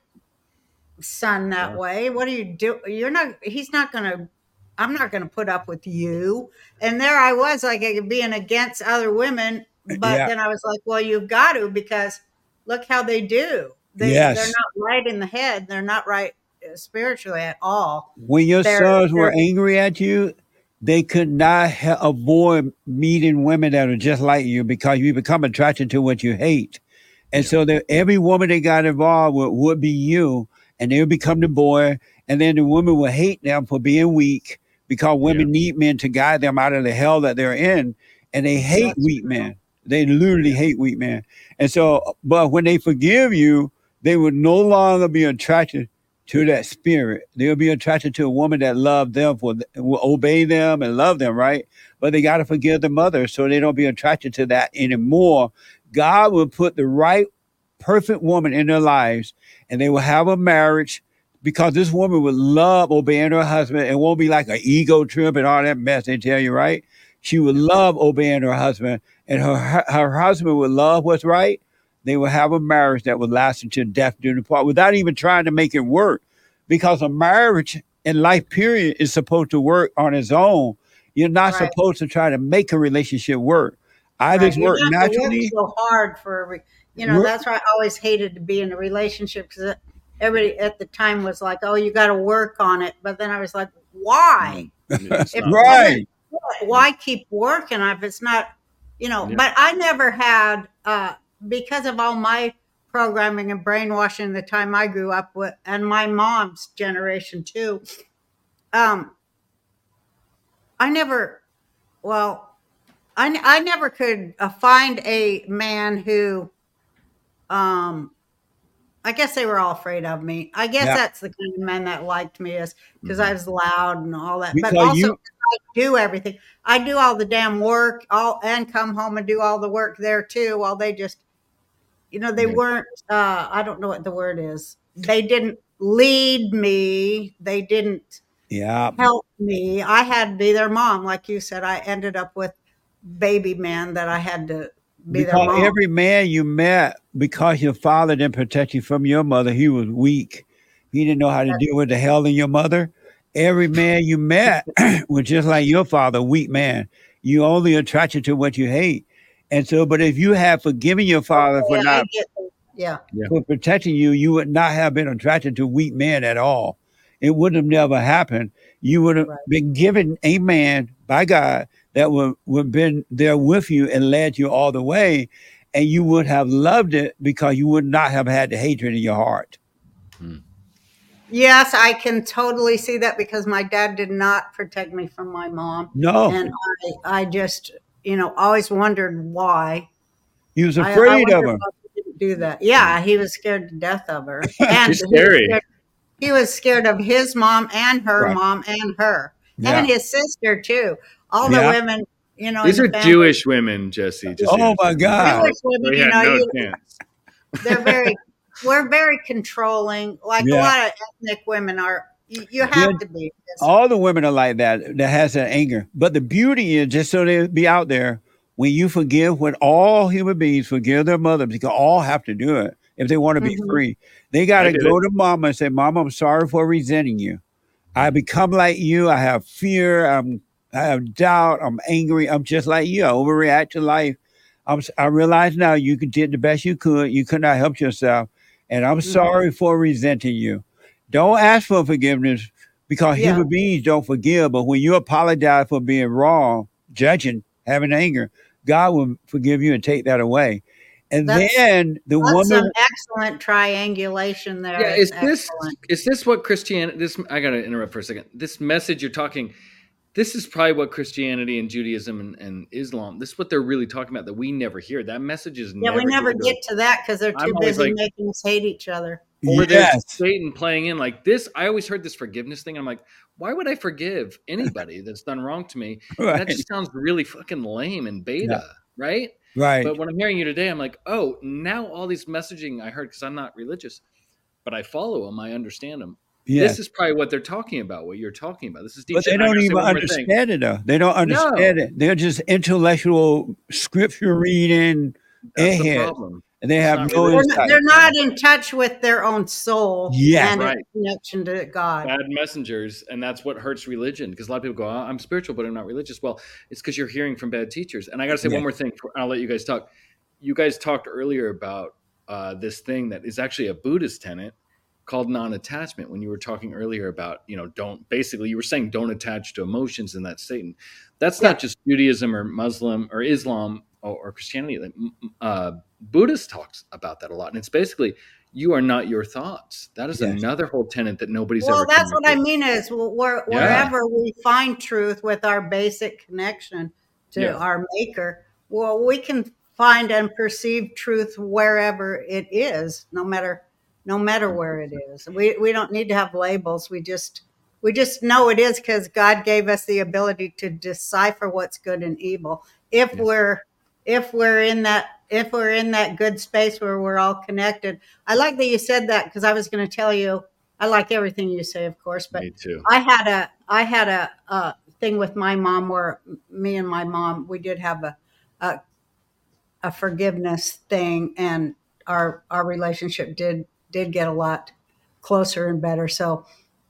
son that Yeah. way. What do you do? You're not, he's not going to, I'm not going to put up with you. And there I was, like, being against other women. But Yeah. then I was like, well, you've got to, because look how they do. They, Yes. They're not right in the head. They're not right uh, spiritually at all. When your They're- sons were they're- angry at you, they could not ha- avoid meeting women that are just like you because you become attracted to what you hate. And so that every woman they got involved with would be you, and they would become the boy, and then the woman would hate them for being weak because women need men to guide them out of the hell that they're in, and they hate That's weak men. They literally hate weak men. And so, but when they forgive you, they would no longer be attracted to that spirit. They'll be attracted to a woman that loved them, for will obey them and love them, right? But they got to forgive the mother so they don't be attracted to that anymore. God will put the right, perfect woman in their lives, and they will have a marriage because this woman would love obeying her husband. It won't be like an ego trip and all that mess they tell you, right? She would love obeying her husband, and her her husband would love what's right. They will have a marriage that will last until death do them part without even trying to make it work, because a marriage in life period is supposed to work on its own. You're not Right. supposed to try to make a relationship work. Either Right. it's You work don't have to work naturally. so hard for, a re- you know, Work- that's why I always hated to be in a relationship, because everybody at the time was like, oh, you got to work on it. But then I was like, why? It's If- not- Right. Why keep working if it's not, you know, Yeah. but I never had, uh, because of all my programming and brainwashing the time I grew up with, and my mom's generation too. Um, I never, well, I, I never could uh, find a man who, um, I guess they were all afraid of me. I guess Yeah, that's the kind of men that liked me is because I Mhm. was loud and all that. But because also you, 'cause I do everything. I do all the damn work, all and come home and do all the work there too. While they just, you know, they Yeah. weren't. Uh, I don't know what the word is. They didn't lead me. They didn't yeah, help me. I had to be their mom, like you said. I ended up with baby men that I had to be their because mom. every man you met, because your father didn't protect you from your mother, he was weak. He didn't know how to deal with the hell in your mother. Every man you met was just like your father, weak man. You only attracted to what you hate. And so, but if you had forgiven your father for Okay, I not get that. Yeah. Yeah. for protecting you, you would not have been attracted to weak men at all. It wouldn't have never happened. You would have Right. been given a man by God that would would have been there with you and led you all the way, and you would have loved it because you would not have had the hatred in your heart. Mm. Yes, I can totally see that because my dad did not protect me from my mom, No, and I I just, you know, always wondered why. he was I I afraid of wondered her. why he didn't do that. Yeah, he was scared to death of her, and She's he was scary. scared he was scared of his mom and her Right. mom and her, Yeah. and his sister too. All the Yeah. women, you know, in These the are family, Jewish women, Jesse. Just so you Oh my understand. God. Jewish So women, he you had know, no you chance. they're very we're very controlling, like a Yeah. lot of ethnic women are. You, you Yeah. have to be. Because All the women are like that, that has that anger. But the beauty is, just so they be out there, when you forgive, when all human beings forgive their mother, because all have to do it if they want to be Mhm. free. They got I to did go it. to mama and say, Mama, I'm sorry for resenting you. I become like you. I have fear. I'm, I have doubt. I'm angry. I'm just like you. I overreact to life. I'm, s- I realize now you could- did the best you could. You could not help yourself. And I'm Mhm. sorry for resenting you. Don't ask for forgiveness because Yeah. human beings don't forgive. But when you apologize for being wrong, judging, having anger, God will forgive you and take that away. And That's then the that's some woman, excellent triangulation there. Yeah, It's is this excellent. is this what Christianity? This I gotta interrupt for a second. This message you're talking, this is probably what Christianity and Judaism and, and Islam. This is what they're really talking about that we never hear. That message is Yeah, we never never given to us. get to that because they're I'm too always busy like, making us hate each other. or there's yes, Satan playing in like this. I always heard this forgiveness thing. I'm like, why would I forgive anybody that's done wrong to me? And that right, just sounds really fucking lame and yeah, beta, right? right, But when I'm hearing you today, I'm like, oh, now all these messaging I heard because I'm not religious, but I follow them. I understand them. yes. This is probably what they're talking about. What you're talking about. This is deep But shit. they And I don't gotta say even one more thing. understand it though. They don't understand No, it. They're just intellectual scripture reading that's the ahead, problem. and they It's have not no They're religious. not, insight. they're not in touch with their own soul Yes, and its Right. connection to God. Bad messengers, and that's what hurts religion. Because a lot of people go, oh, "I'm spiritual, but I'm not religious." Well, it's because you're hearing from bad teachers. And I got to say yeah, one more thing. For, I'll let you guys talk. You guys talked earlier about uh, this thing that is actually a Buddhist tenet called non-attachment. When you were talking earlier about, you know, don't basically you were saying don't attach to emotions, and that's Satan. That's Yeah. not just Judaism or Muslim or Islam or, or Christianity. Like, uh, Buddhist talks about that a lot, and it's basically you are not your thoughts. That is yes, another whole tenet that nobody's Well, ever that's what I connected. mean is wh- where, Yeah. wherever we find truth with our basic connection to Yeah. our maker, well, we can find and perceive truth wherever it is, no matter no matter where it is. We we don't need to have labels. We just we just know it is because God gave us the ability to decipher what's good and evil. If Yeah. we're if we're in that if we're in that good space where we're all connected. I like that you said that because I was going to tell you I like everything you say, of course, but Me too. I had a I had a, a thing with my mom where me and my mom we did have a a, a forgiveness thing, and our our relationship did did get a lot closer and better. So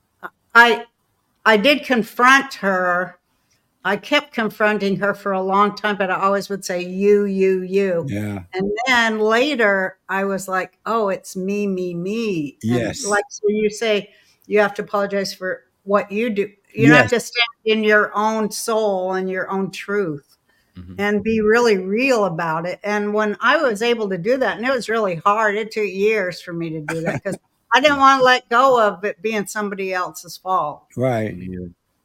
I I did confront her. I kept confronting her for a long time, but I always would say you, you, you. yeah, And then later I was like, oh, it's me, me, me. And yes, like so you say, you have to apologize for what you do. You have yes, to stand in your own soul and your own truth Mhm. and be really real about it. And when I was able to do that, and it was really hard, it took years for me to do that because I didn't want to let go of it being somebody else's fault. right. Me either.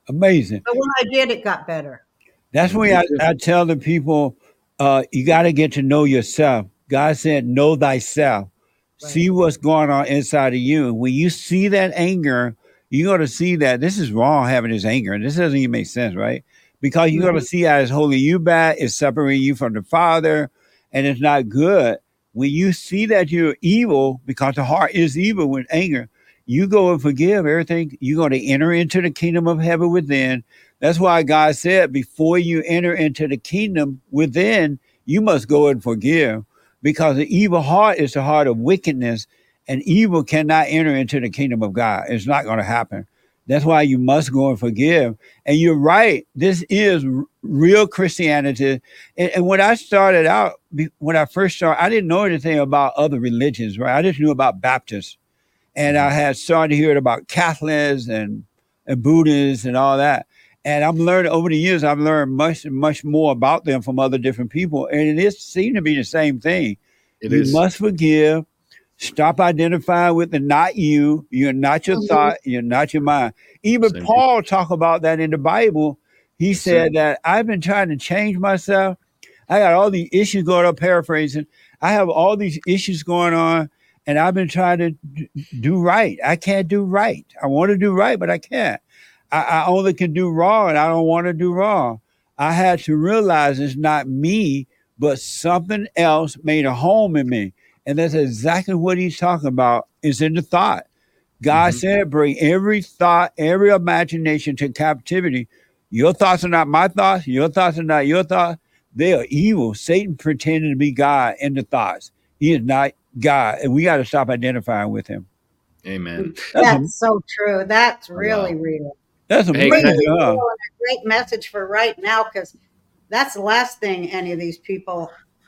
Amazing. But when I did, it got better. That's why I, I tell the people, uh, you got to get to know yourself. God said, know thyself. Right. See what's going on inside of you. And when you see that anger, you're going to see that this is wrong having this anger. And this doesn't even make sense, right? Because you're going to see how it's holding you back, it's separating you from the Father, and it's not good. When you see that you're evil, because the heart is evil with anger, you go and forgive everything. You're going to enter into the kingdom of heaven within. That's why God said, before you enter into the kingdom within, you must go and forgive. Because the evil heart is the heart of wickedness, and evil cannot enter into the kingdom of God. It's not going to happen. That's why you must go and forgive. And you're right. This is r- real Christianity. And, and when I started out, be- when I first started, I didn't know anything about other religions, right? I just knew about Baptists. And I had started hearing about Catholics and, and Buddhists and all that. And I'm learning over the years, I've learned much, much more about them from other different people. And it is seem to be the same thing. It you is. must forgive. Stop identifying with the not you. You're not your Mhm. thought. You're not your mind. Even Same Paul talk about that in the Bible. He Yes, said sir. that I've been trying to change myself. I got all these issues going on, paraphrasing. I have all these issues going on, and I've been trying to d- do right. I can't do right. I want to do right, but I can't. I, I only can do wrong, and I don't want to do wrong. I had to realize it's not me, but something else made a home in me. And that's exactly what he's talking about, is in the thought. God Mhm. said, bring every thought, every imagination to captivity. Your thoughts are not my thoughts. Your thoughts are not your thoughts. They are evil. Satan pretending to be God in the thoughts. He is not God. And we got to stop identifying with him. Amen. That's, a, That's so true. That's Oh, really wow. real. that's Hey, Really can I- amazing, real huh? and a great message for right now, because that's the last thing any of these people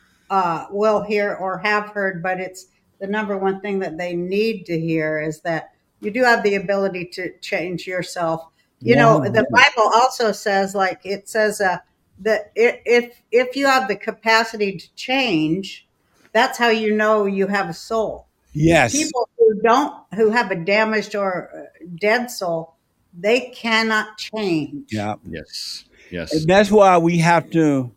uh, will hear or have heard. But it's the number one thing that they need to hear, is that you do have the ability to change yourself. You know, the one hundred percent. Bible also says, like it says, uh, that i- if if you have the capacity to change, that's how you know you have a soul. Yes. People who don't, who have a damaged or uh, dead soul, they cannot change. Yeah. Yes. Yes. And that's why we have to,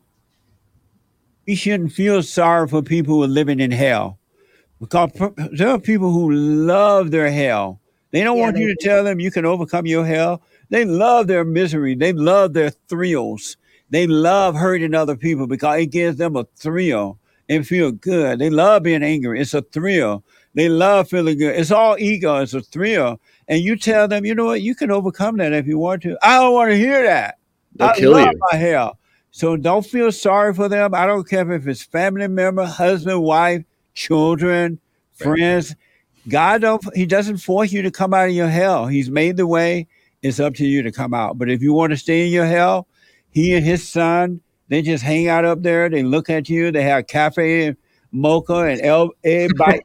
we shouldn't feel sorry for people who are living in hell. Because per- there are people who love their hell. They don't Yeah, want they you to do. tell them you can overcome your hell. They love their misery. They love their thrills. They love hurting other people because it gives them a thrill and feel good. They love being angry. It's a thrill. They love feeling good. It's all ego. It's a thrill. And you tell them, you know what, you can overcome that if you want to. I don't want to hear that. They'll I kill love you. my hell. So don't feel sorry for them. I don't care if it's family member, husband, wife, children, Right. friends. God don't he doesn't force you to come out of your hell. He's made the way. It's up to you to come out. But if you want to stay in your hell, he and his son, they just hang out up there. They look at you. They have cafe and mocha and el- egg bite.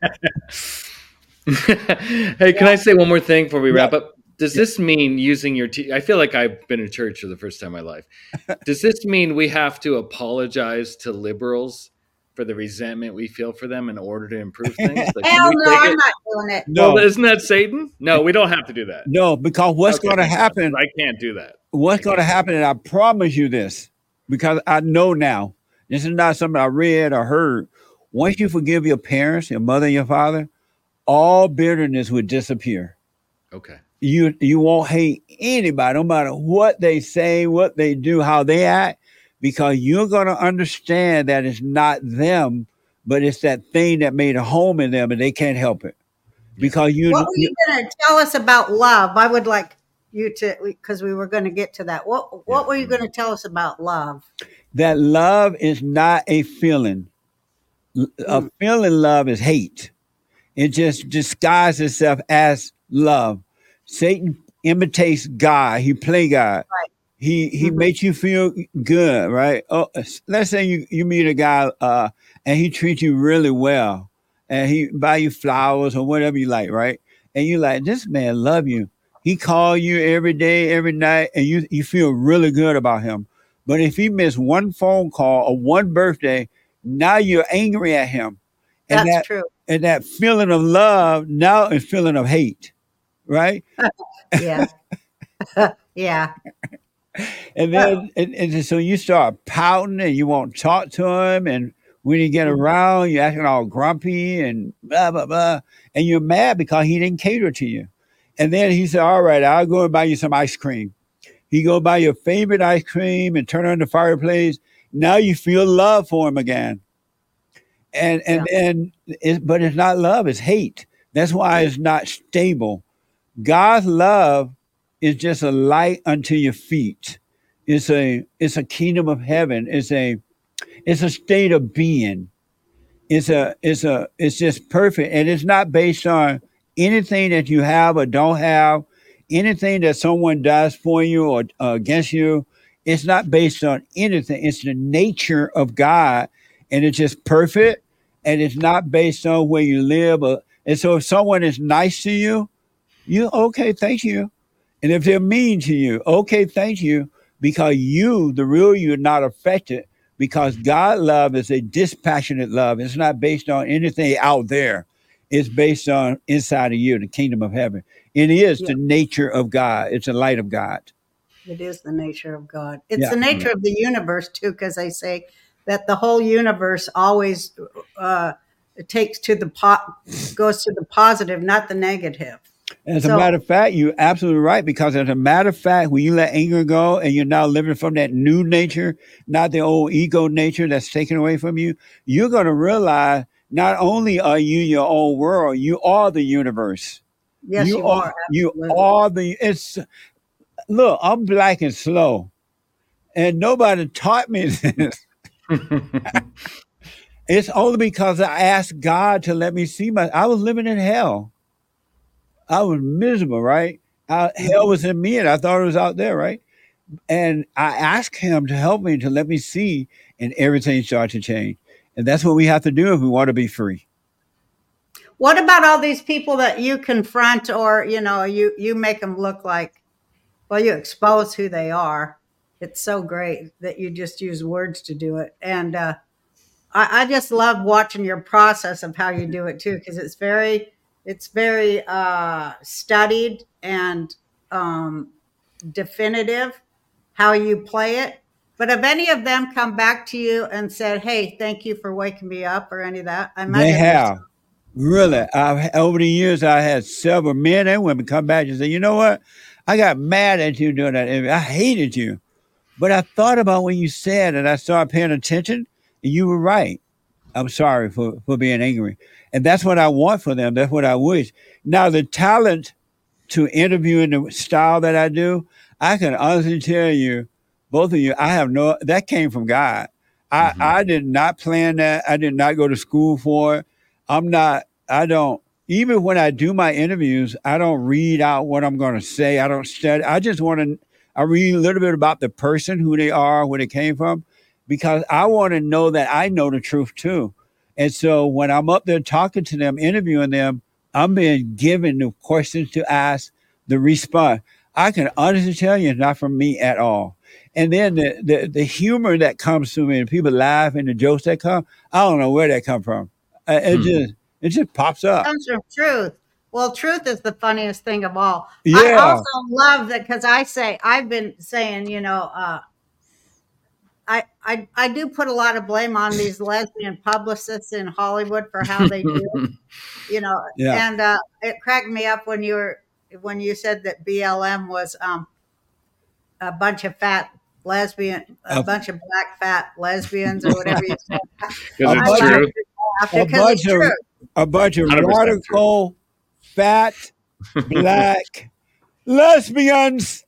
Hey, can I say one more thing before we Yeah. wrap up? Does this mean using your t- I feel like I've been in church for the first time in my life. Does this mean we have to apologize to liberals for the resentment we feel for them in order to improve things? Like, can Hell we no, take I'm it? not doing it. No, Well, isn't that Satan? No, we don't have to do that. no, because what's Okay, going to thank God, happen? 'cause I can't do that. What's I going to can't. happen? And I promise you this, because I know now. This is not something I read or heard. Once you forgive your parents, your mother and your father, all bitterness would disappear. Okay. You you won't hate anybody, no matter what they say, what they do, how they act, because you're going to understand that it's not them, but it's that thing that made a home in them, and they can't help it. Because you, What were you you going to tell us about love? I would like you to, because we were going to get to that. What What Yeah. were you going to tell us about love? that love is not a feeling. L- A Mm. feeling love is hate. It just disguises itself as love. Satan imitates God. He play God. Right. He he Mhm. makes you feel good, right? Oh, let's say you, you meet a guy uh, and he treats you really well, and he buy you flowers or whatever you like, right? And you like, this man love you. He call you every day, every night, and you you feel really good about him. But if he missed one phone call or one birthday, now you're angry at him, and That's that true. and that feeling of love now is feeling of hate, right? Yeah. Yeah. And then, and, and so you start pouting and you won't talk to him. And when you get around, you're acting all grumpy and blah, blah, blah. And you're mad because he didn't cater to you. And then he said, all right, I'll go and buy you some ice cream. He go buy your favorite ice cream and turn on the fireplace. Now you feel love for him again. And, and, Yeah. and, it, but it's not love, it's hate. That's why it's not stable. God's love is just a light unto your feet. It's a it's a kingdom of heaven. It's a it's a state of being. It's a it's a it's just perfect, and it's not based on anything that you have or don't have, anything that someone does for you or uh, against you. It's not based on anything. It's the nature of God, and it's just perfect, and it's not based on where you live. Or, and so, if someone is nice to you, you okay, thank you. And if they're mean to you, okay, thank you, because you, the real you, are not affected because God love is a dispassionate love. It's not based on anything out there. It's based on inside of you, the kingdom of heaven. It is Yeah. the nature of God. It's the light of God. It is the nature of God. It's Yeah. the nature of the universe too, because they say that the whole universe always uh, takes to the po- goes to the positive, not the negative. As a So- matter of fact, you're absolutely right, because as a matter of fact, when you let anger go and you're now living from that new nature, not the old ego nature that's taken away from you, you're going to realize not only are you your own world, you are the universe. Yes, you, are. You absolutely. are the, it's, look, I'm black and slow, and nobody taught me this. It's only because I asked God to let me see my, I was living in hell. I was miserable, right? I, hell was in me and I thought it was out there, right? And I asked him to help me, to let me see, and everything started to change. And that's what we have to do if we want to be free. What about all these people that you confront, or you know, you you make them look like, well, you expose who they are. It's so great that you just use words to do it, and uh, I, I just love watching your process of how you do it too, because it's very it's very uh, studied and um, definitive how you play it. But have any of them come back to you and said, "Hey, thank you for waking me up," or any of that? I imagine They there's- have. Really. I've, over the years, I had several men and women come back and say, you know what? I got mad at you doing that. I hated you. But I thought about what you said and I started paying attention, and you were right. I'm sorry for, for being angry. And that's what I want for them. That's what I wish. Now, the talent to interview in the style that I do, I can honestly tell you, both of you, I have no, that came from God. I, Mhm. I did not plan that. I did not go to school for it. I'm not, I don't, even when I do my interviews, I don't read out what I'm going to say. I don't study. I just want to, I read a little bit about the person, who they are, where they came from, because I want to know that I know the truth too. And so when I'm up there talking to them, interviewing them, I'm being given the questions to ask, the response. I can honestly tell you it's not from me at all. And then the, the, the humor that comes to me, and people laugh, and the jokes that come, I don't know where that come from. Uh, it Hmm. just it just pops up. comes from truth. Well, truth is the funniest thing of all. I Yeah. also love that, because I say, I've been saying, you know, uh, I, I I do put a lot of blame on these lesbian publicists in Hollywood for how they do it, you know. Yeah. And uh, it cracked me up when you were when you said that B L M was um, a bunch of fat lesbian, a A- bunch of black fat lesbians, or whatever you said. Because A it's bunch I of- true. laughed a because it's bunch of true. a bunch of one hundred percent radical, fat, black lesbians.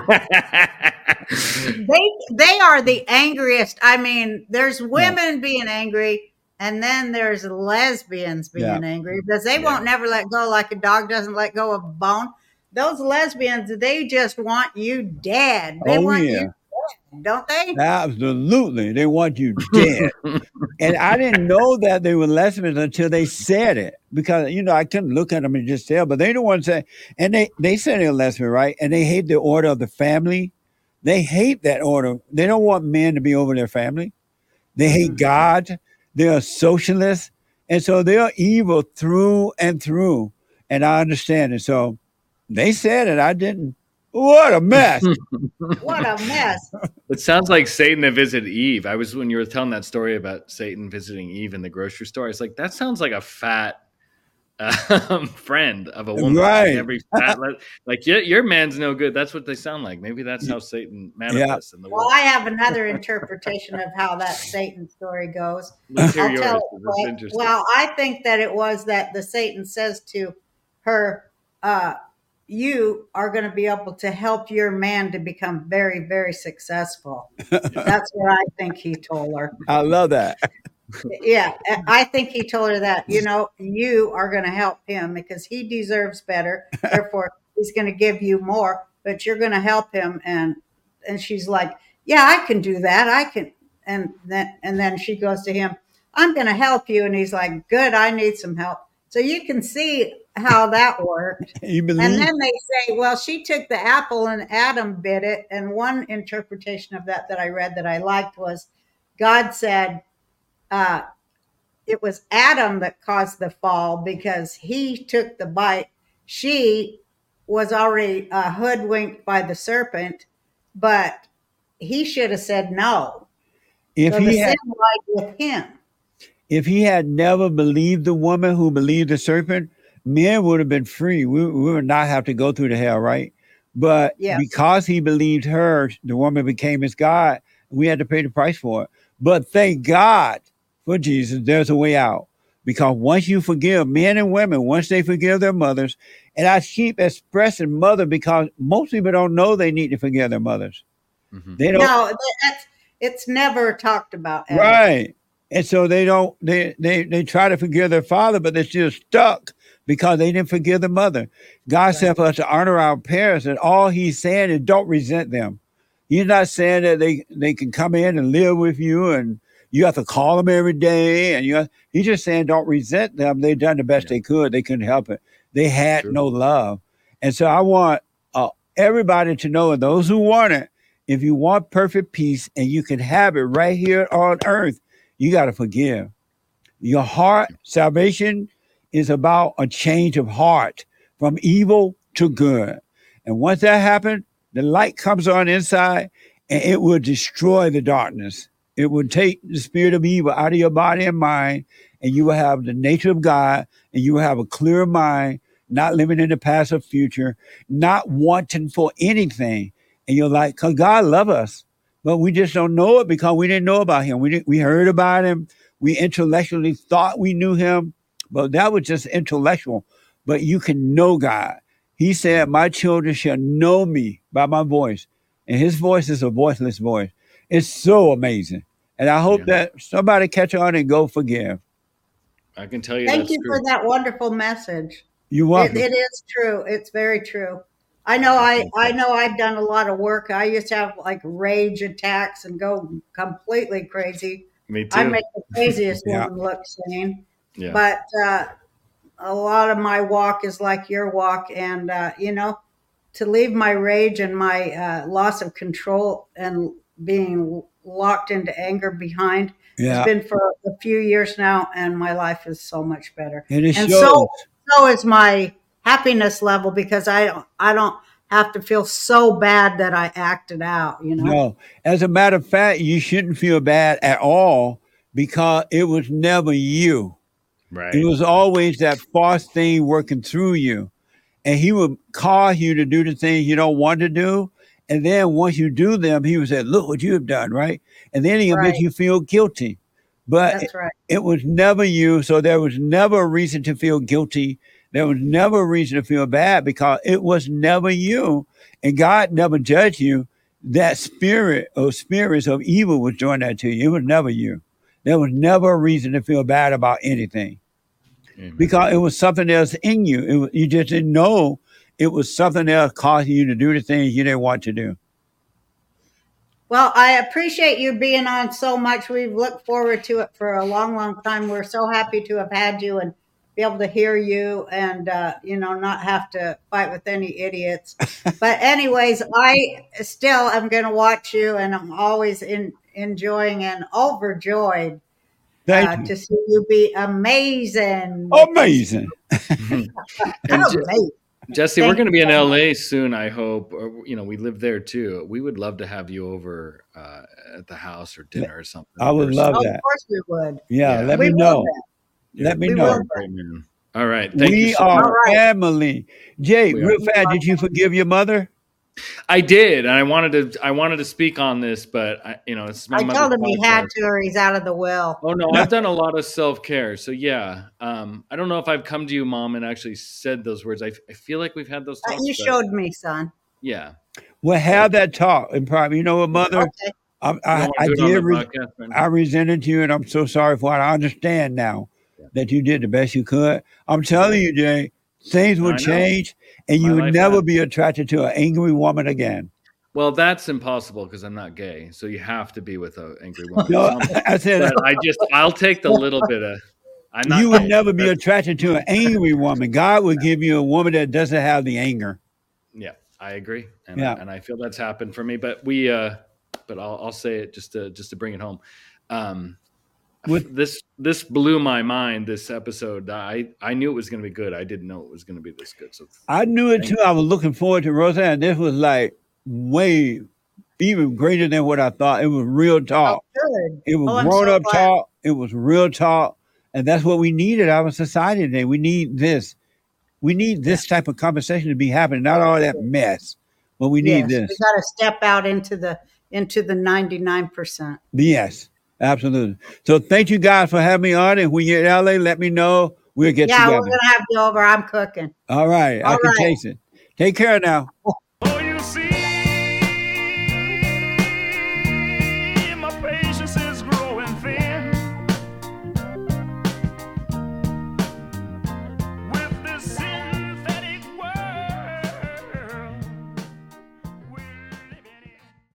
They they are the angriest. I mean, there's women being angry, and then there's lesbians being Yeah. angry, because they Yeah. won't never let go, like a dog doesn't let go of a bone. Those lesbians, they just want you dead. They Oh, want yeah. you dead, don't they? Absolutely. They want you dead. And I didn't know that they were lesbians until they said it, because, you know, I couldn't look at them and just tell, but they the ones say, and they, they say they're lesbian, right? And they hate the order of the family. They hate that order. They don't want men to be over their family. They hate God. They're socialists. And so they're evil through and through. And I understand it. So they said it. I didn't. What a mess. What a mess. It sounds like Satan that visited Eve. I was when you were telling that story about Satan visiting Eve in the grocery store. I was like, that sounds like a fat um, friend of a woman. Right. Like every fat, like your, your man's no good. That's what they sound like. Maybe that's how Satan manifests in the Well, world. I have another interpretation of how that Satan story goes. Let's hear I'll yours. tell it, 'Cause it's but- interesting. well, I think that it was that the Satan says to her, uh, you are going to be able to help your man to become very, very successful. That's what I think he told her. I love that. Yeah, I think he told her that, you know, you are going to help him because he deserves better. Therefore, he's going to give you more, but you're going to help him. And and she's like, yeah, I can do that. I can. And then and then she goes to him, I'm going to help you. And he's like, good, I need some help. So you can see how that worked. You believe? And then they say, well, she took the apple and Adam bit it. And one interpretation of that that I read that I liked was God said, uh, it was Adam that caused the fall because he took the bite. She was already uh, hoodwinked by the serpent, but he should have said no. If So the he sin had, lied with him. if he had never believed the woman who believed the serpent, men would have been free. We, we would not have to go through the hell, right? But Yes. because he believed her, the woman became his God. We had to pay the price for it. But thank God for Jesus, there's a way out. Because once you forgive men and women, once they forgive their mothers, and I keep expressing mother because most people don't know they need to forgive their mothers. Mhm. They don't. No, that's, it's never talked about. ever. Right. And so they don't, they, they, they try to forgive their father, but they're still stuck because they didn't forgive the mother. God said for us to honor our parents, and all he's saying is don't resent them. He's not saying that they, they can come in and live with you and you have to call them every day. And you have, he's just saying don't resent them. They've done the best Yeah. they could. They couldn't help it. They had True. no love. And so I want uh, everybody to know, and those who want it, if you want perfect peace and you can have it right here on earth, you got to forgive. Your heart, salvation is about a change of heart from evil to good. And once that happens, the light comes on inside and it will destroy the darkness. It will take the spirit of evil out of your body and mind, and you will have the nature of God, and you will have a clear mind, not living in the past or future, not wanting for anything. And you're like, because God loves us, but we just don't know it because we didn't know about him. We didn't, we heard about him. We intellectually thought we knew him, but that was just intellectual. But you can know God. He said, my children shall know me by my voice. And his voice is a voiceless voice. It's so amazing. And I hope Yeah. that somebody catch on and go forgive. I can tell you Thank that's you true. for that wonderful message. You're It, welcome. it is true. It's very true. I know I, I know I've done a lot of work. I used to have like rage attacks and go completely crazy. Me too. I make the craziest Yeah. woman look sane. yeah. But uh, a lot of my walk is like your walk. And, uh, you know, to leave my rage and my uh, loss of control and being locked into anger behind Yeah. has been for a few years now. And my life is so much better. And it And shows. so, so is my happiness level because I don't, I don't have to feel so bad that I acted out, you know? No. As a matter of fact, you shouldn't feel bad at all because it was never you. right. It was always that false thing working through you. And he would cause you to do the things you don't want to do. And then once you do them, he would say, look what you have done, right? And then he'll Right. make you feel guilty. But That's right. it was never you. So there was never a reason to feel guilty. There was never a reason to feel bad because it was never you. And God never judged you. That spirit or spirits of evil was doing that to you. It was never you. There was never a reason to feel bad about anything Amen. because it was something else in you. It was, you just didn't know it was something else causing you to do the things you didn't want to do. Well, I appreciate you being on so much. We've looked forward to it for a long, long time. We're so happy to have had you and be able to hear you and, uh, you know, not have to fight with any idiots. But anyways, I still am going to watch you and I'm always in, enjoying and overjoyed Thank uh, you. to see you be amazing. Amazing. And ju- Amazing. Jesse, we're Thank going to you be in so L much. A soon, I hope. Or, you know, we live there too. We would love to have you over uh, at the house or dinner or something. I in would person. love Oh, of that. course we would. Yeah, Yeah. let We me will know. then. You're, Let me We know. will you're a great man. All right. Thank you We so are much. All right. family. Jay, We real are. fast, did you forgive your mother? I did, and I wanted to. I wanted to speak on this, but I, you know, it's my I mother's told him he had podcast. to, or he's out of the will. Oh no, I've done a lot of self care. So yeah, um, I don't know if I've come to you, Mom, and actually said those words. I, I feel like we've had those Uh, talks. You But showed me, son. yeah, Well, have that talk in private. You know what, mother? Okay. I, you I, don't want I to do it on did. the Re- podcast, right I now? resented you, and I'm so sorry for it. I understand now Yeah. that you did the best you could. I'm telling you, Jay, things No, will I know. change, and My you would life never has. be attracted to an angry woman again. Well, that's impossible because I'm not gay. So you have to be with an angry woman. No, Some, I said but I just I'll take the little bit of. I'm not you would gay. never be That's- attracted to an angry woman. God would give you a woman that doesn't have the anger. Yeah, I agree, and Yeah. I, and I feel that's happened for me. But we, uh, but I'll, I'll say it just to just to bring it home. Um, With this this blew my mind. This episode, I I knew it was going to be good. I didn't know it was going to be this good. So I knew it thank too. I was looking forward to Roseanne. This was like way even greater than what I thought. It was real Oh, talk. good. It was Oh, I'm grown so up glad. talk. It was real talk. And that's what we need in our society today. We need this. We need this type of conversation to be happening, not all that mess. But we need Yes, we this. got to step out into the into the ninety-nine percent. Yes, absolutely. So thank you guys for having me on. And when you're in L A, let me know. We'll get Yeah, we're together. gonna have you over. I'm cooking. All right. I All can right. taste it. Take care now. Oh, you see,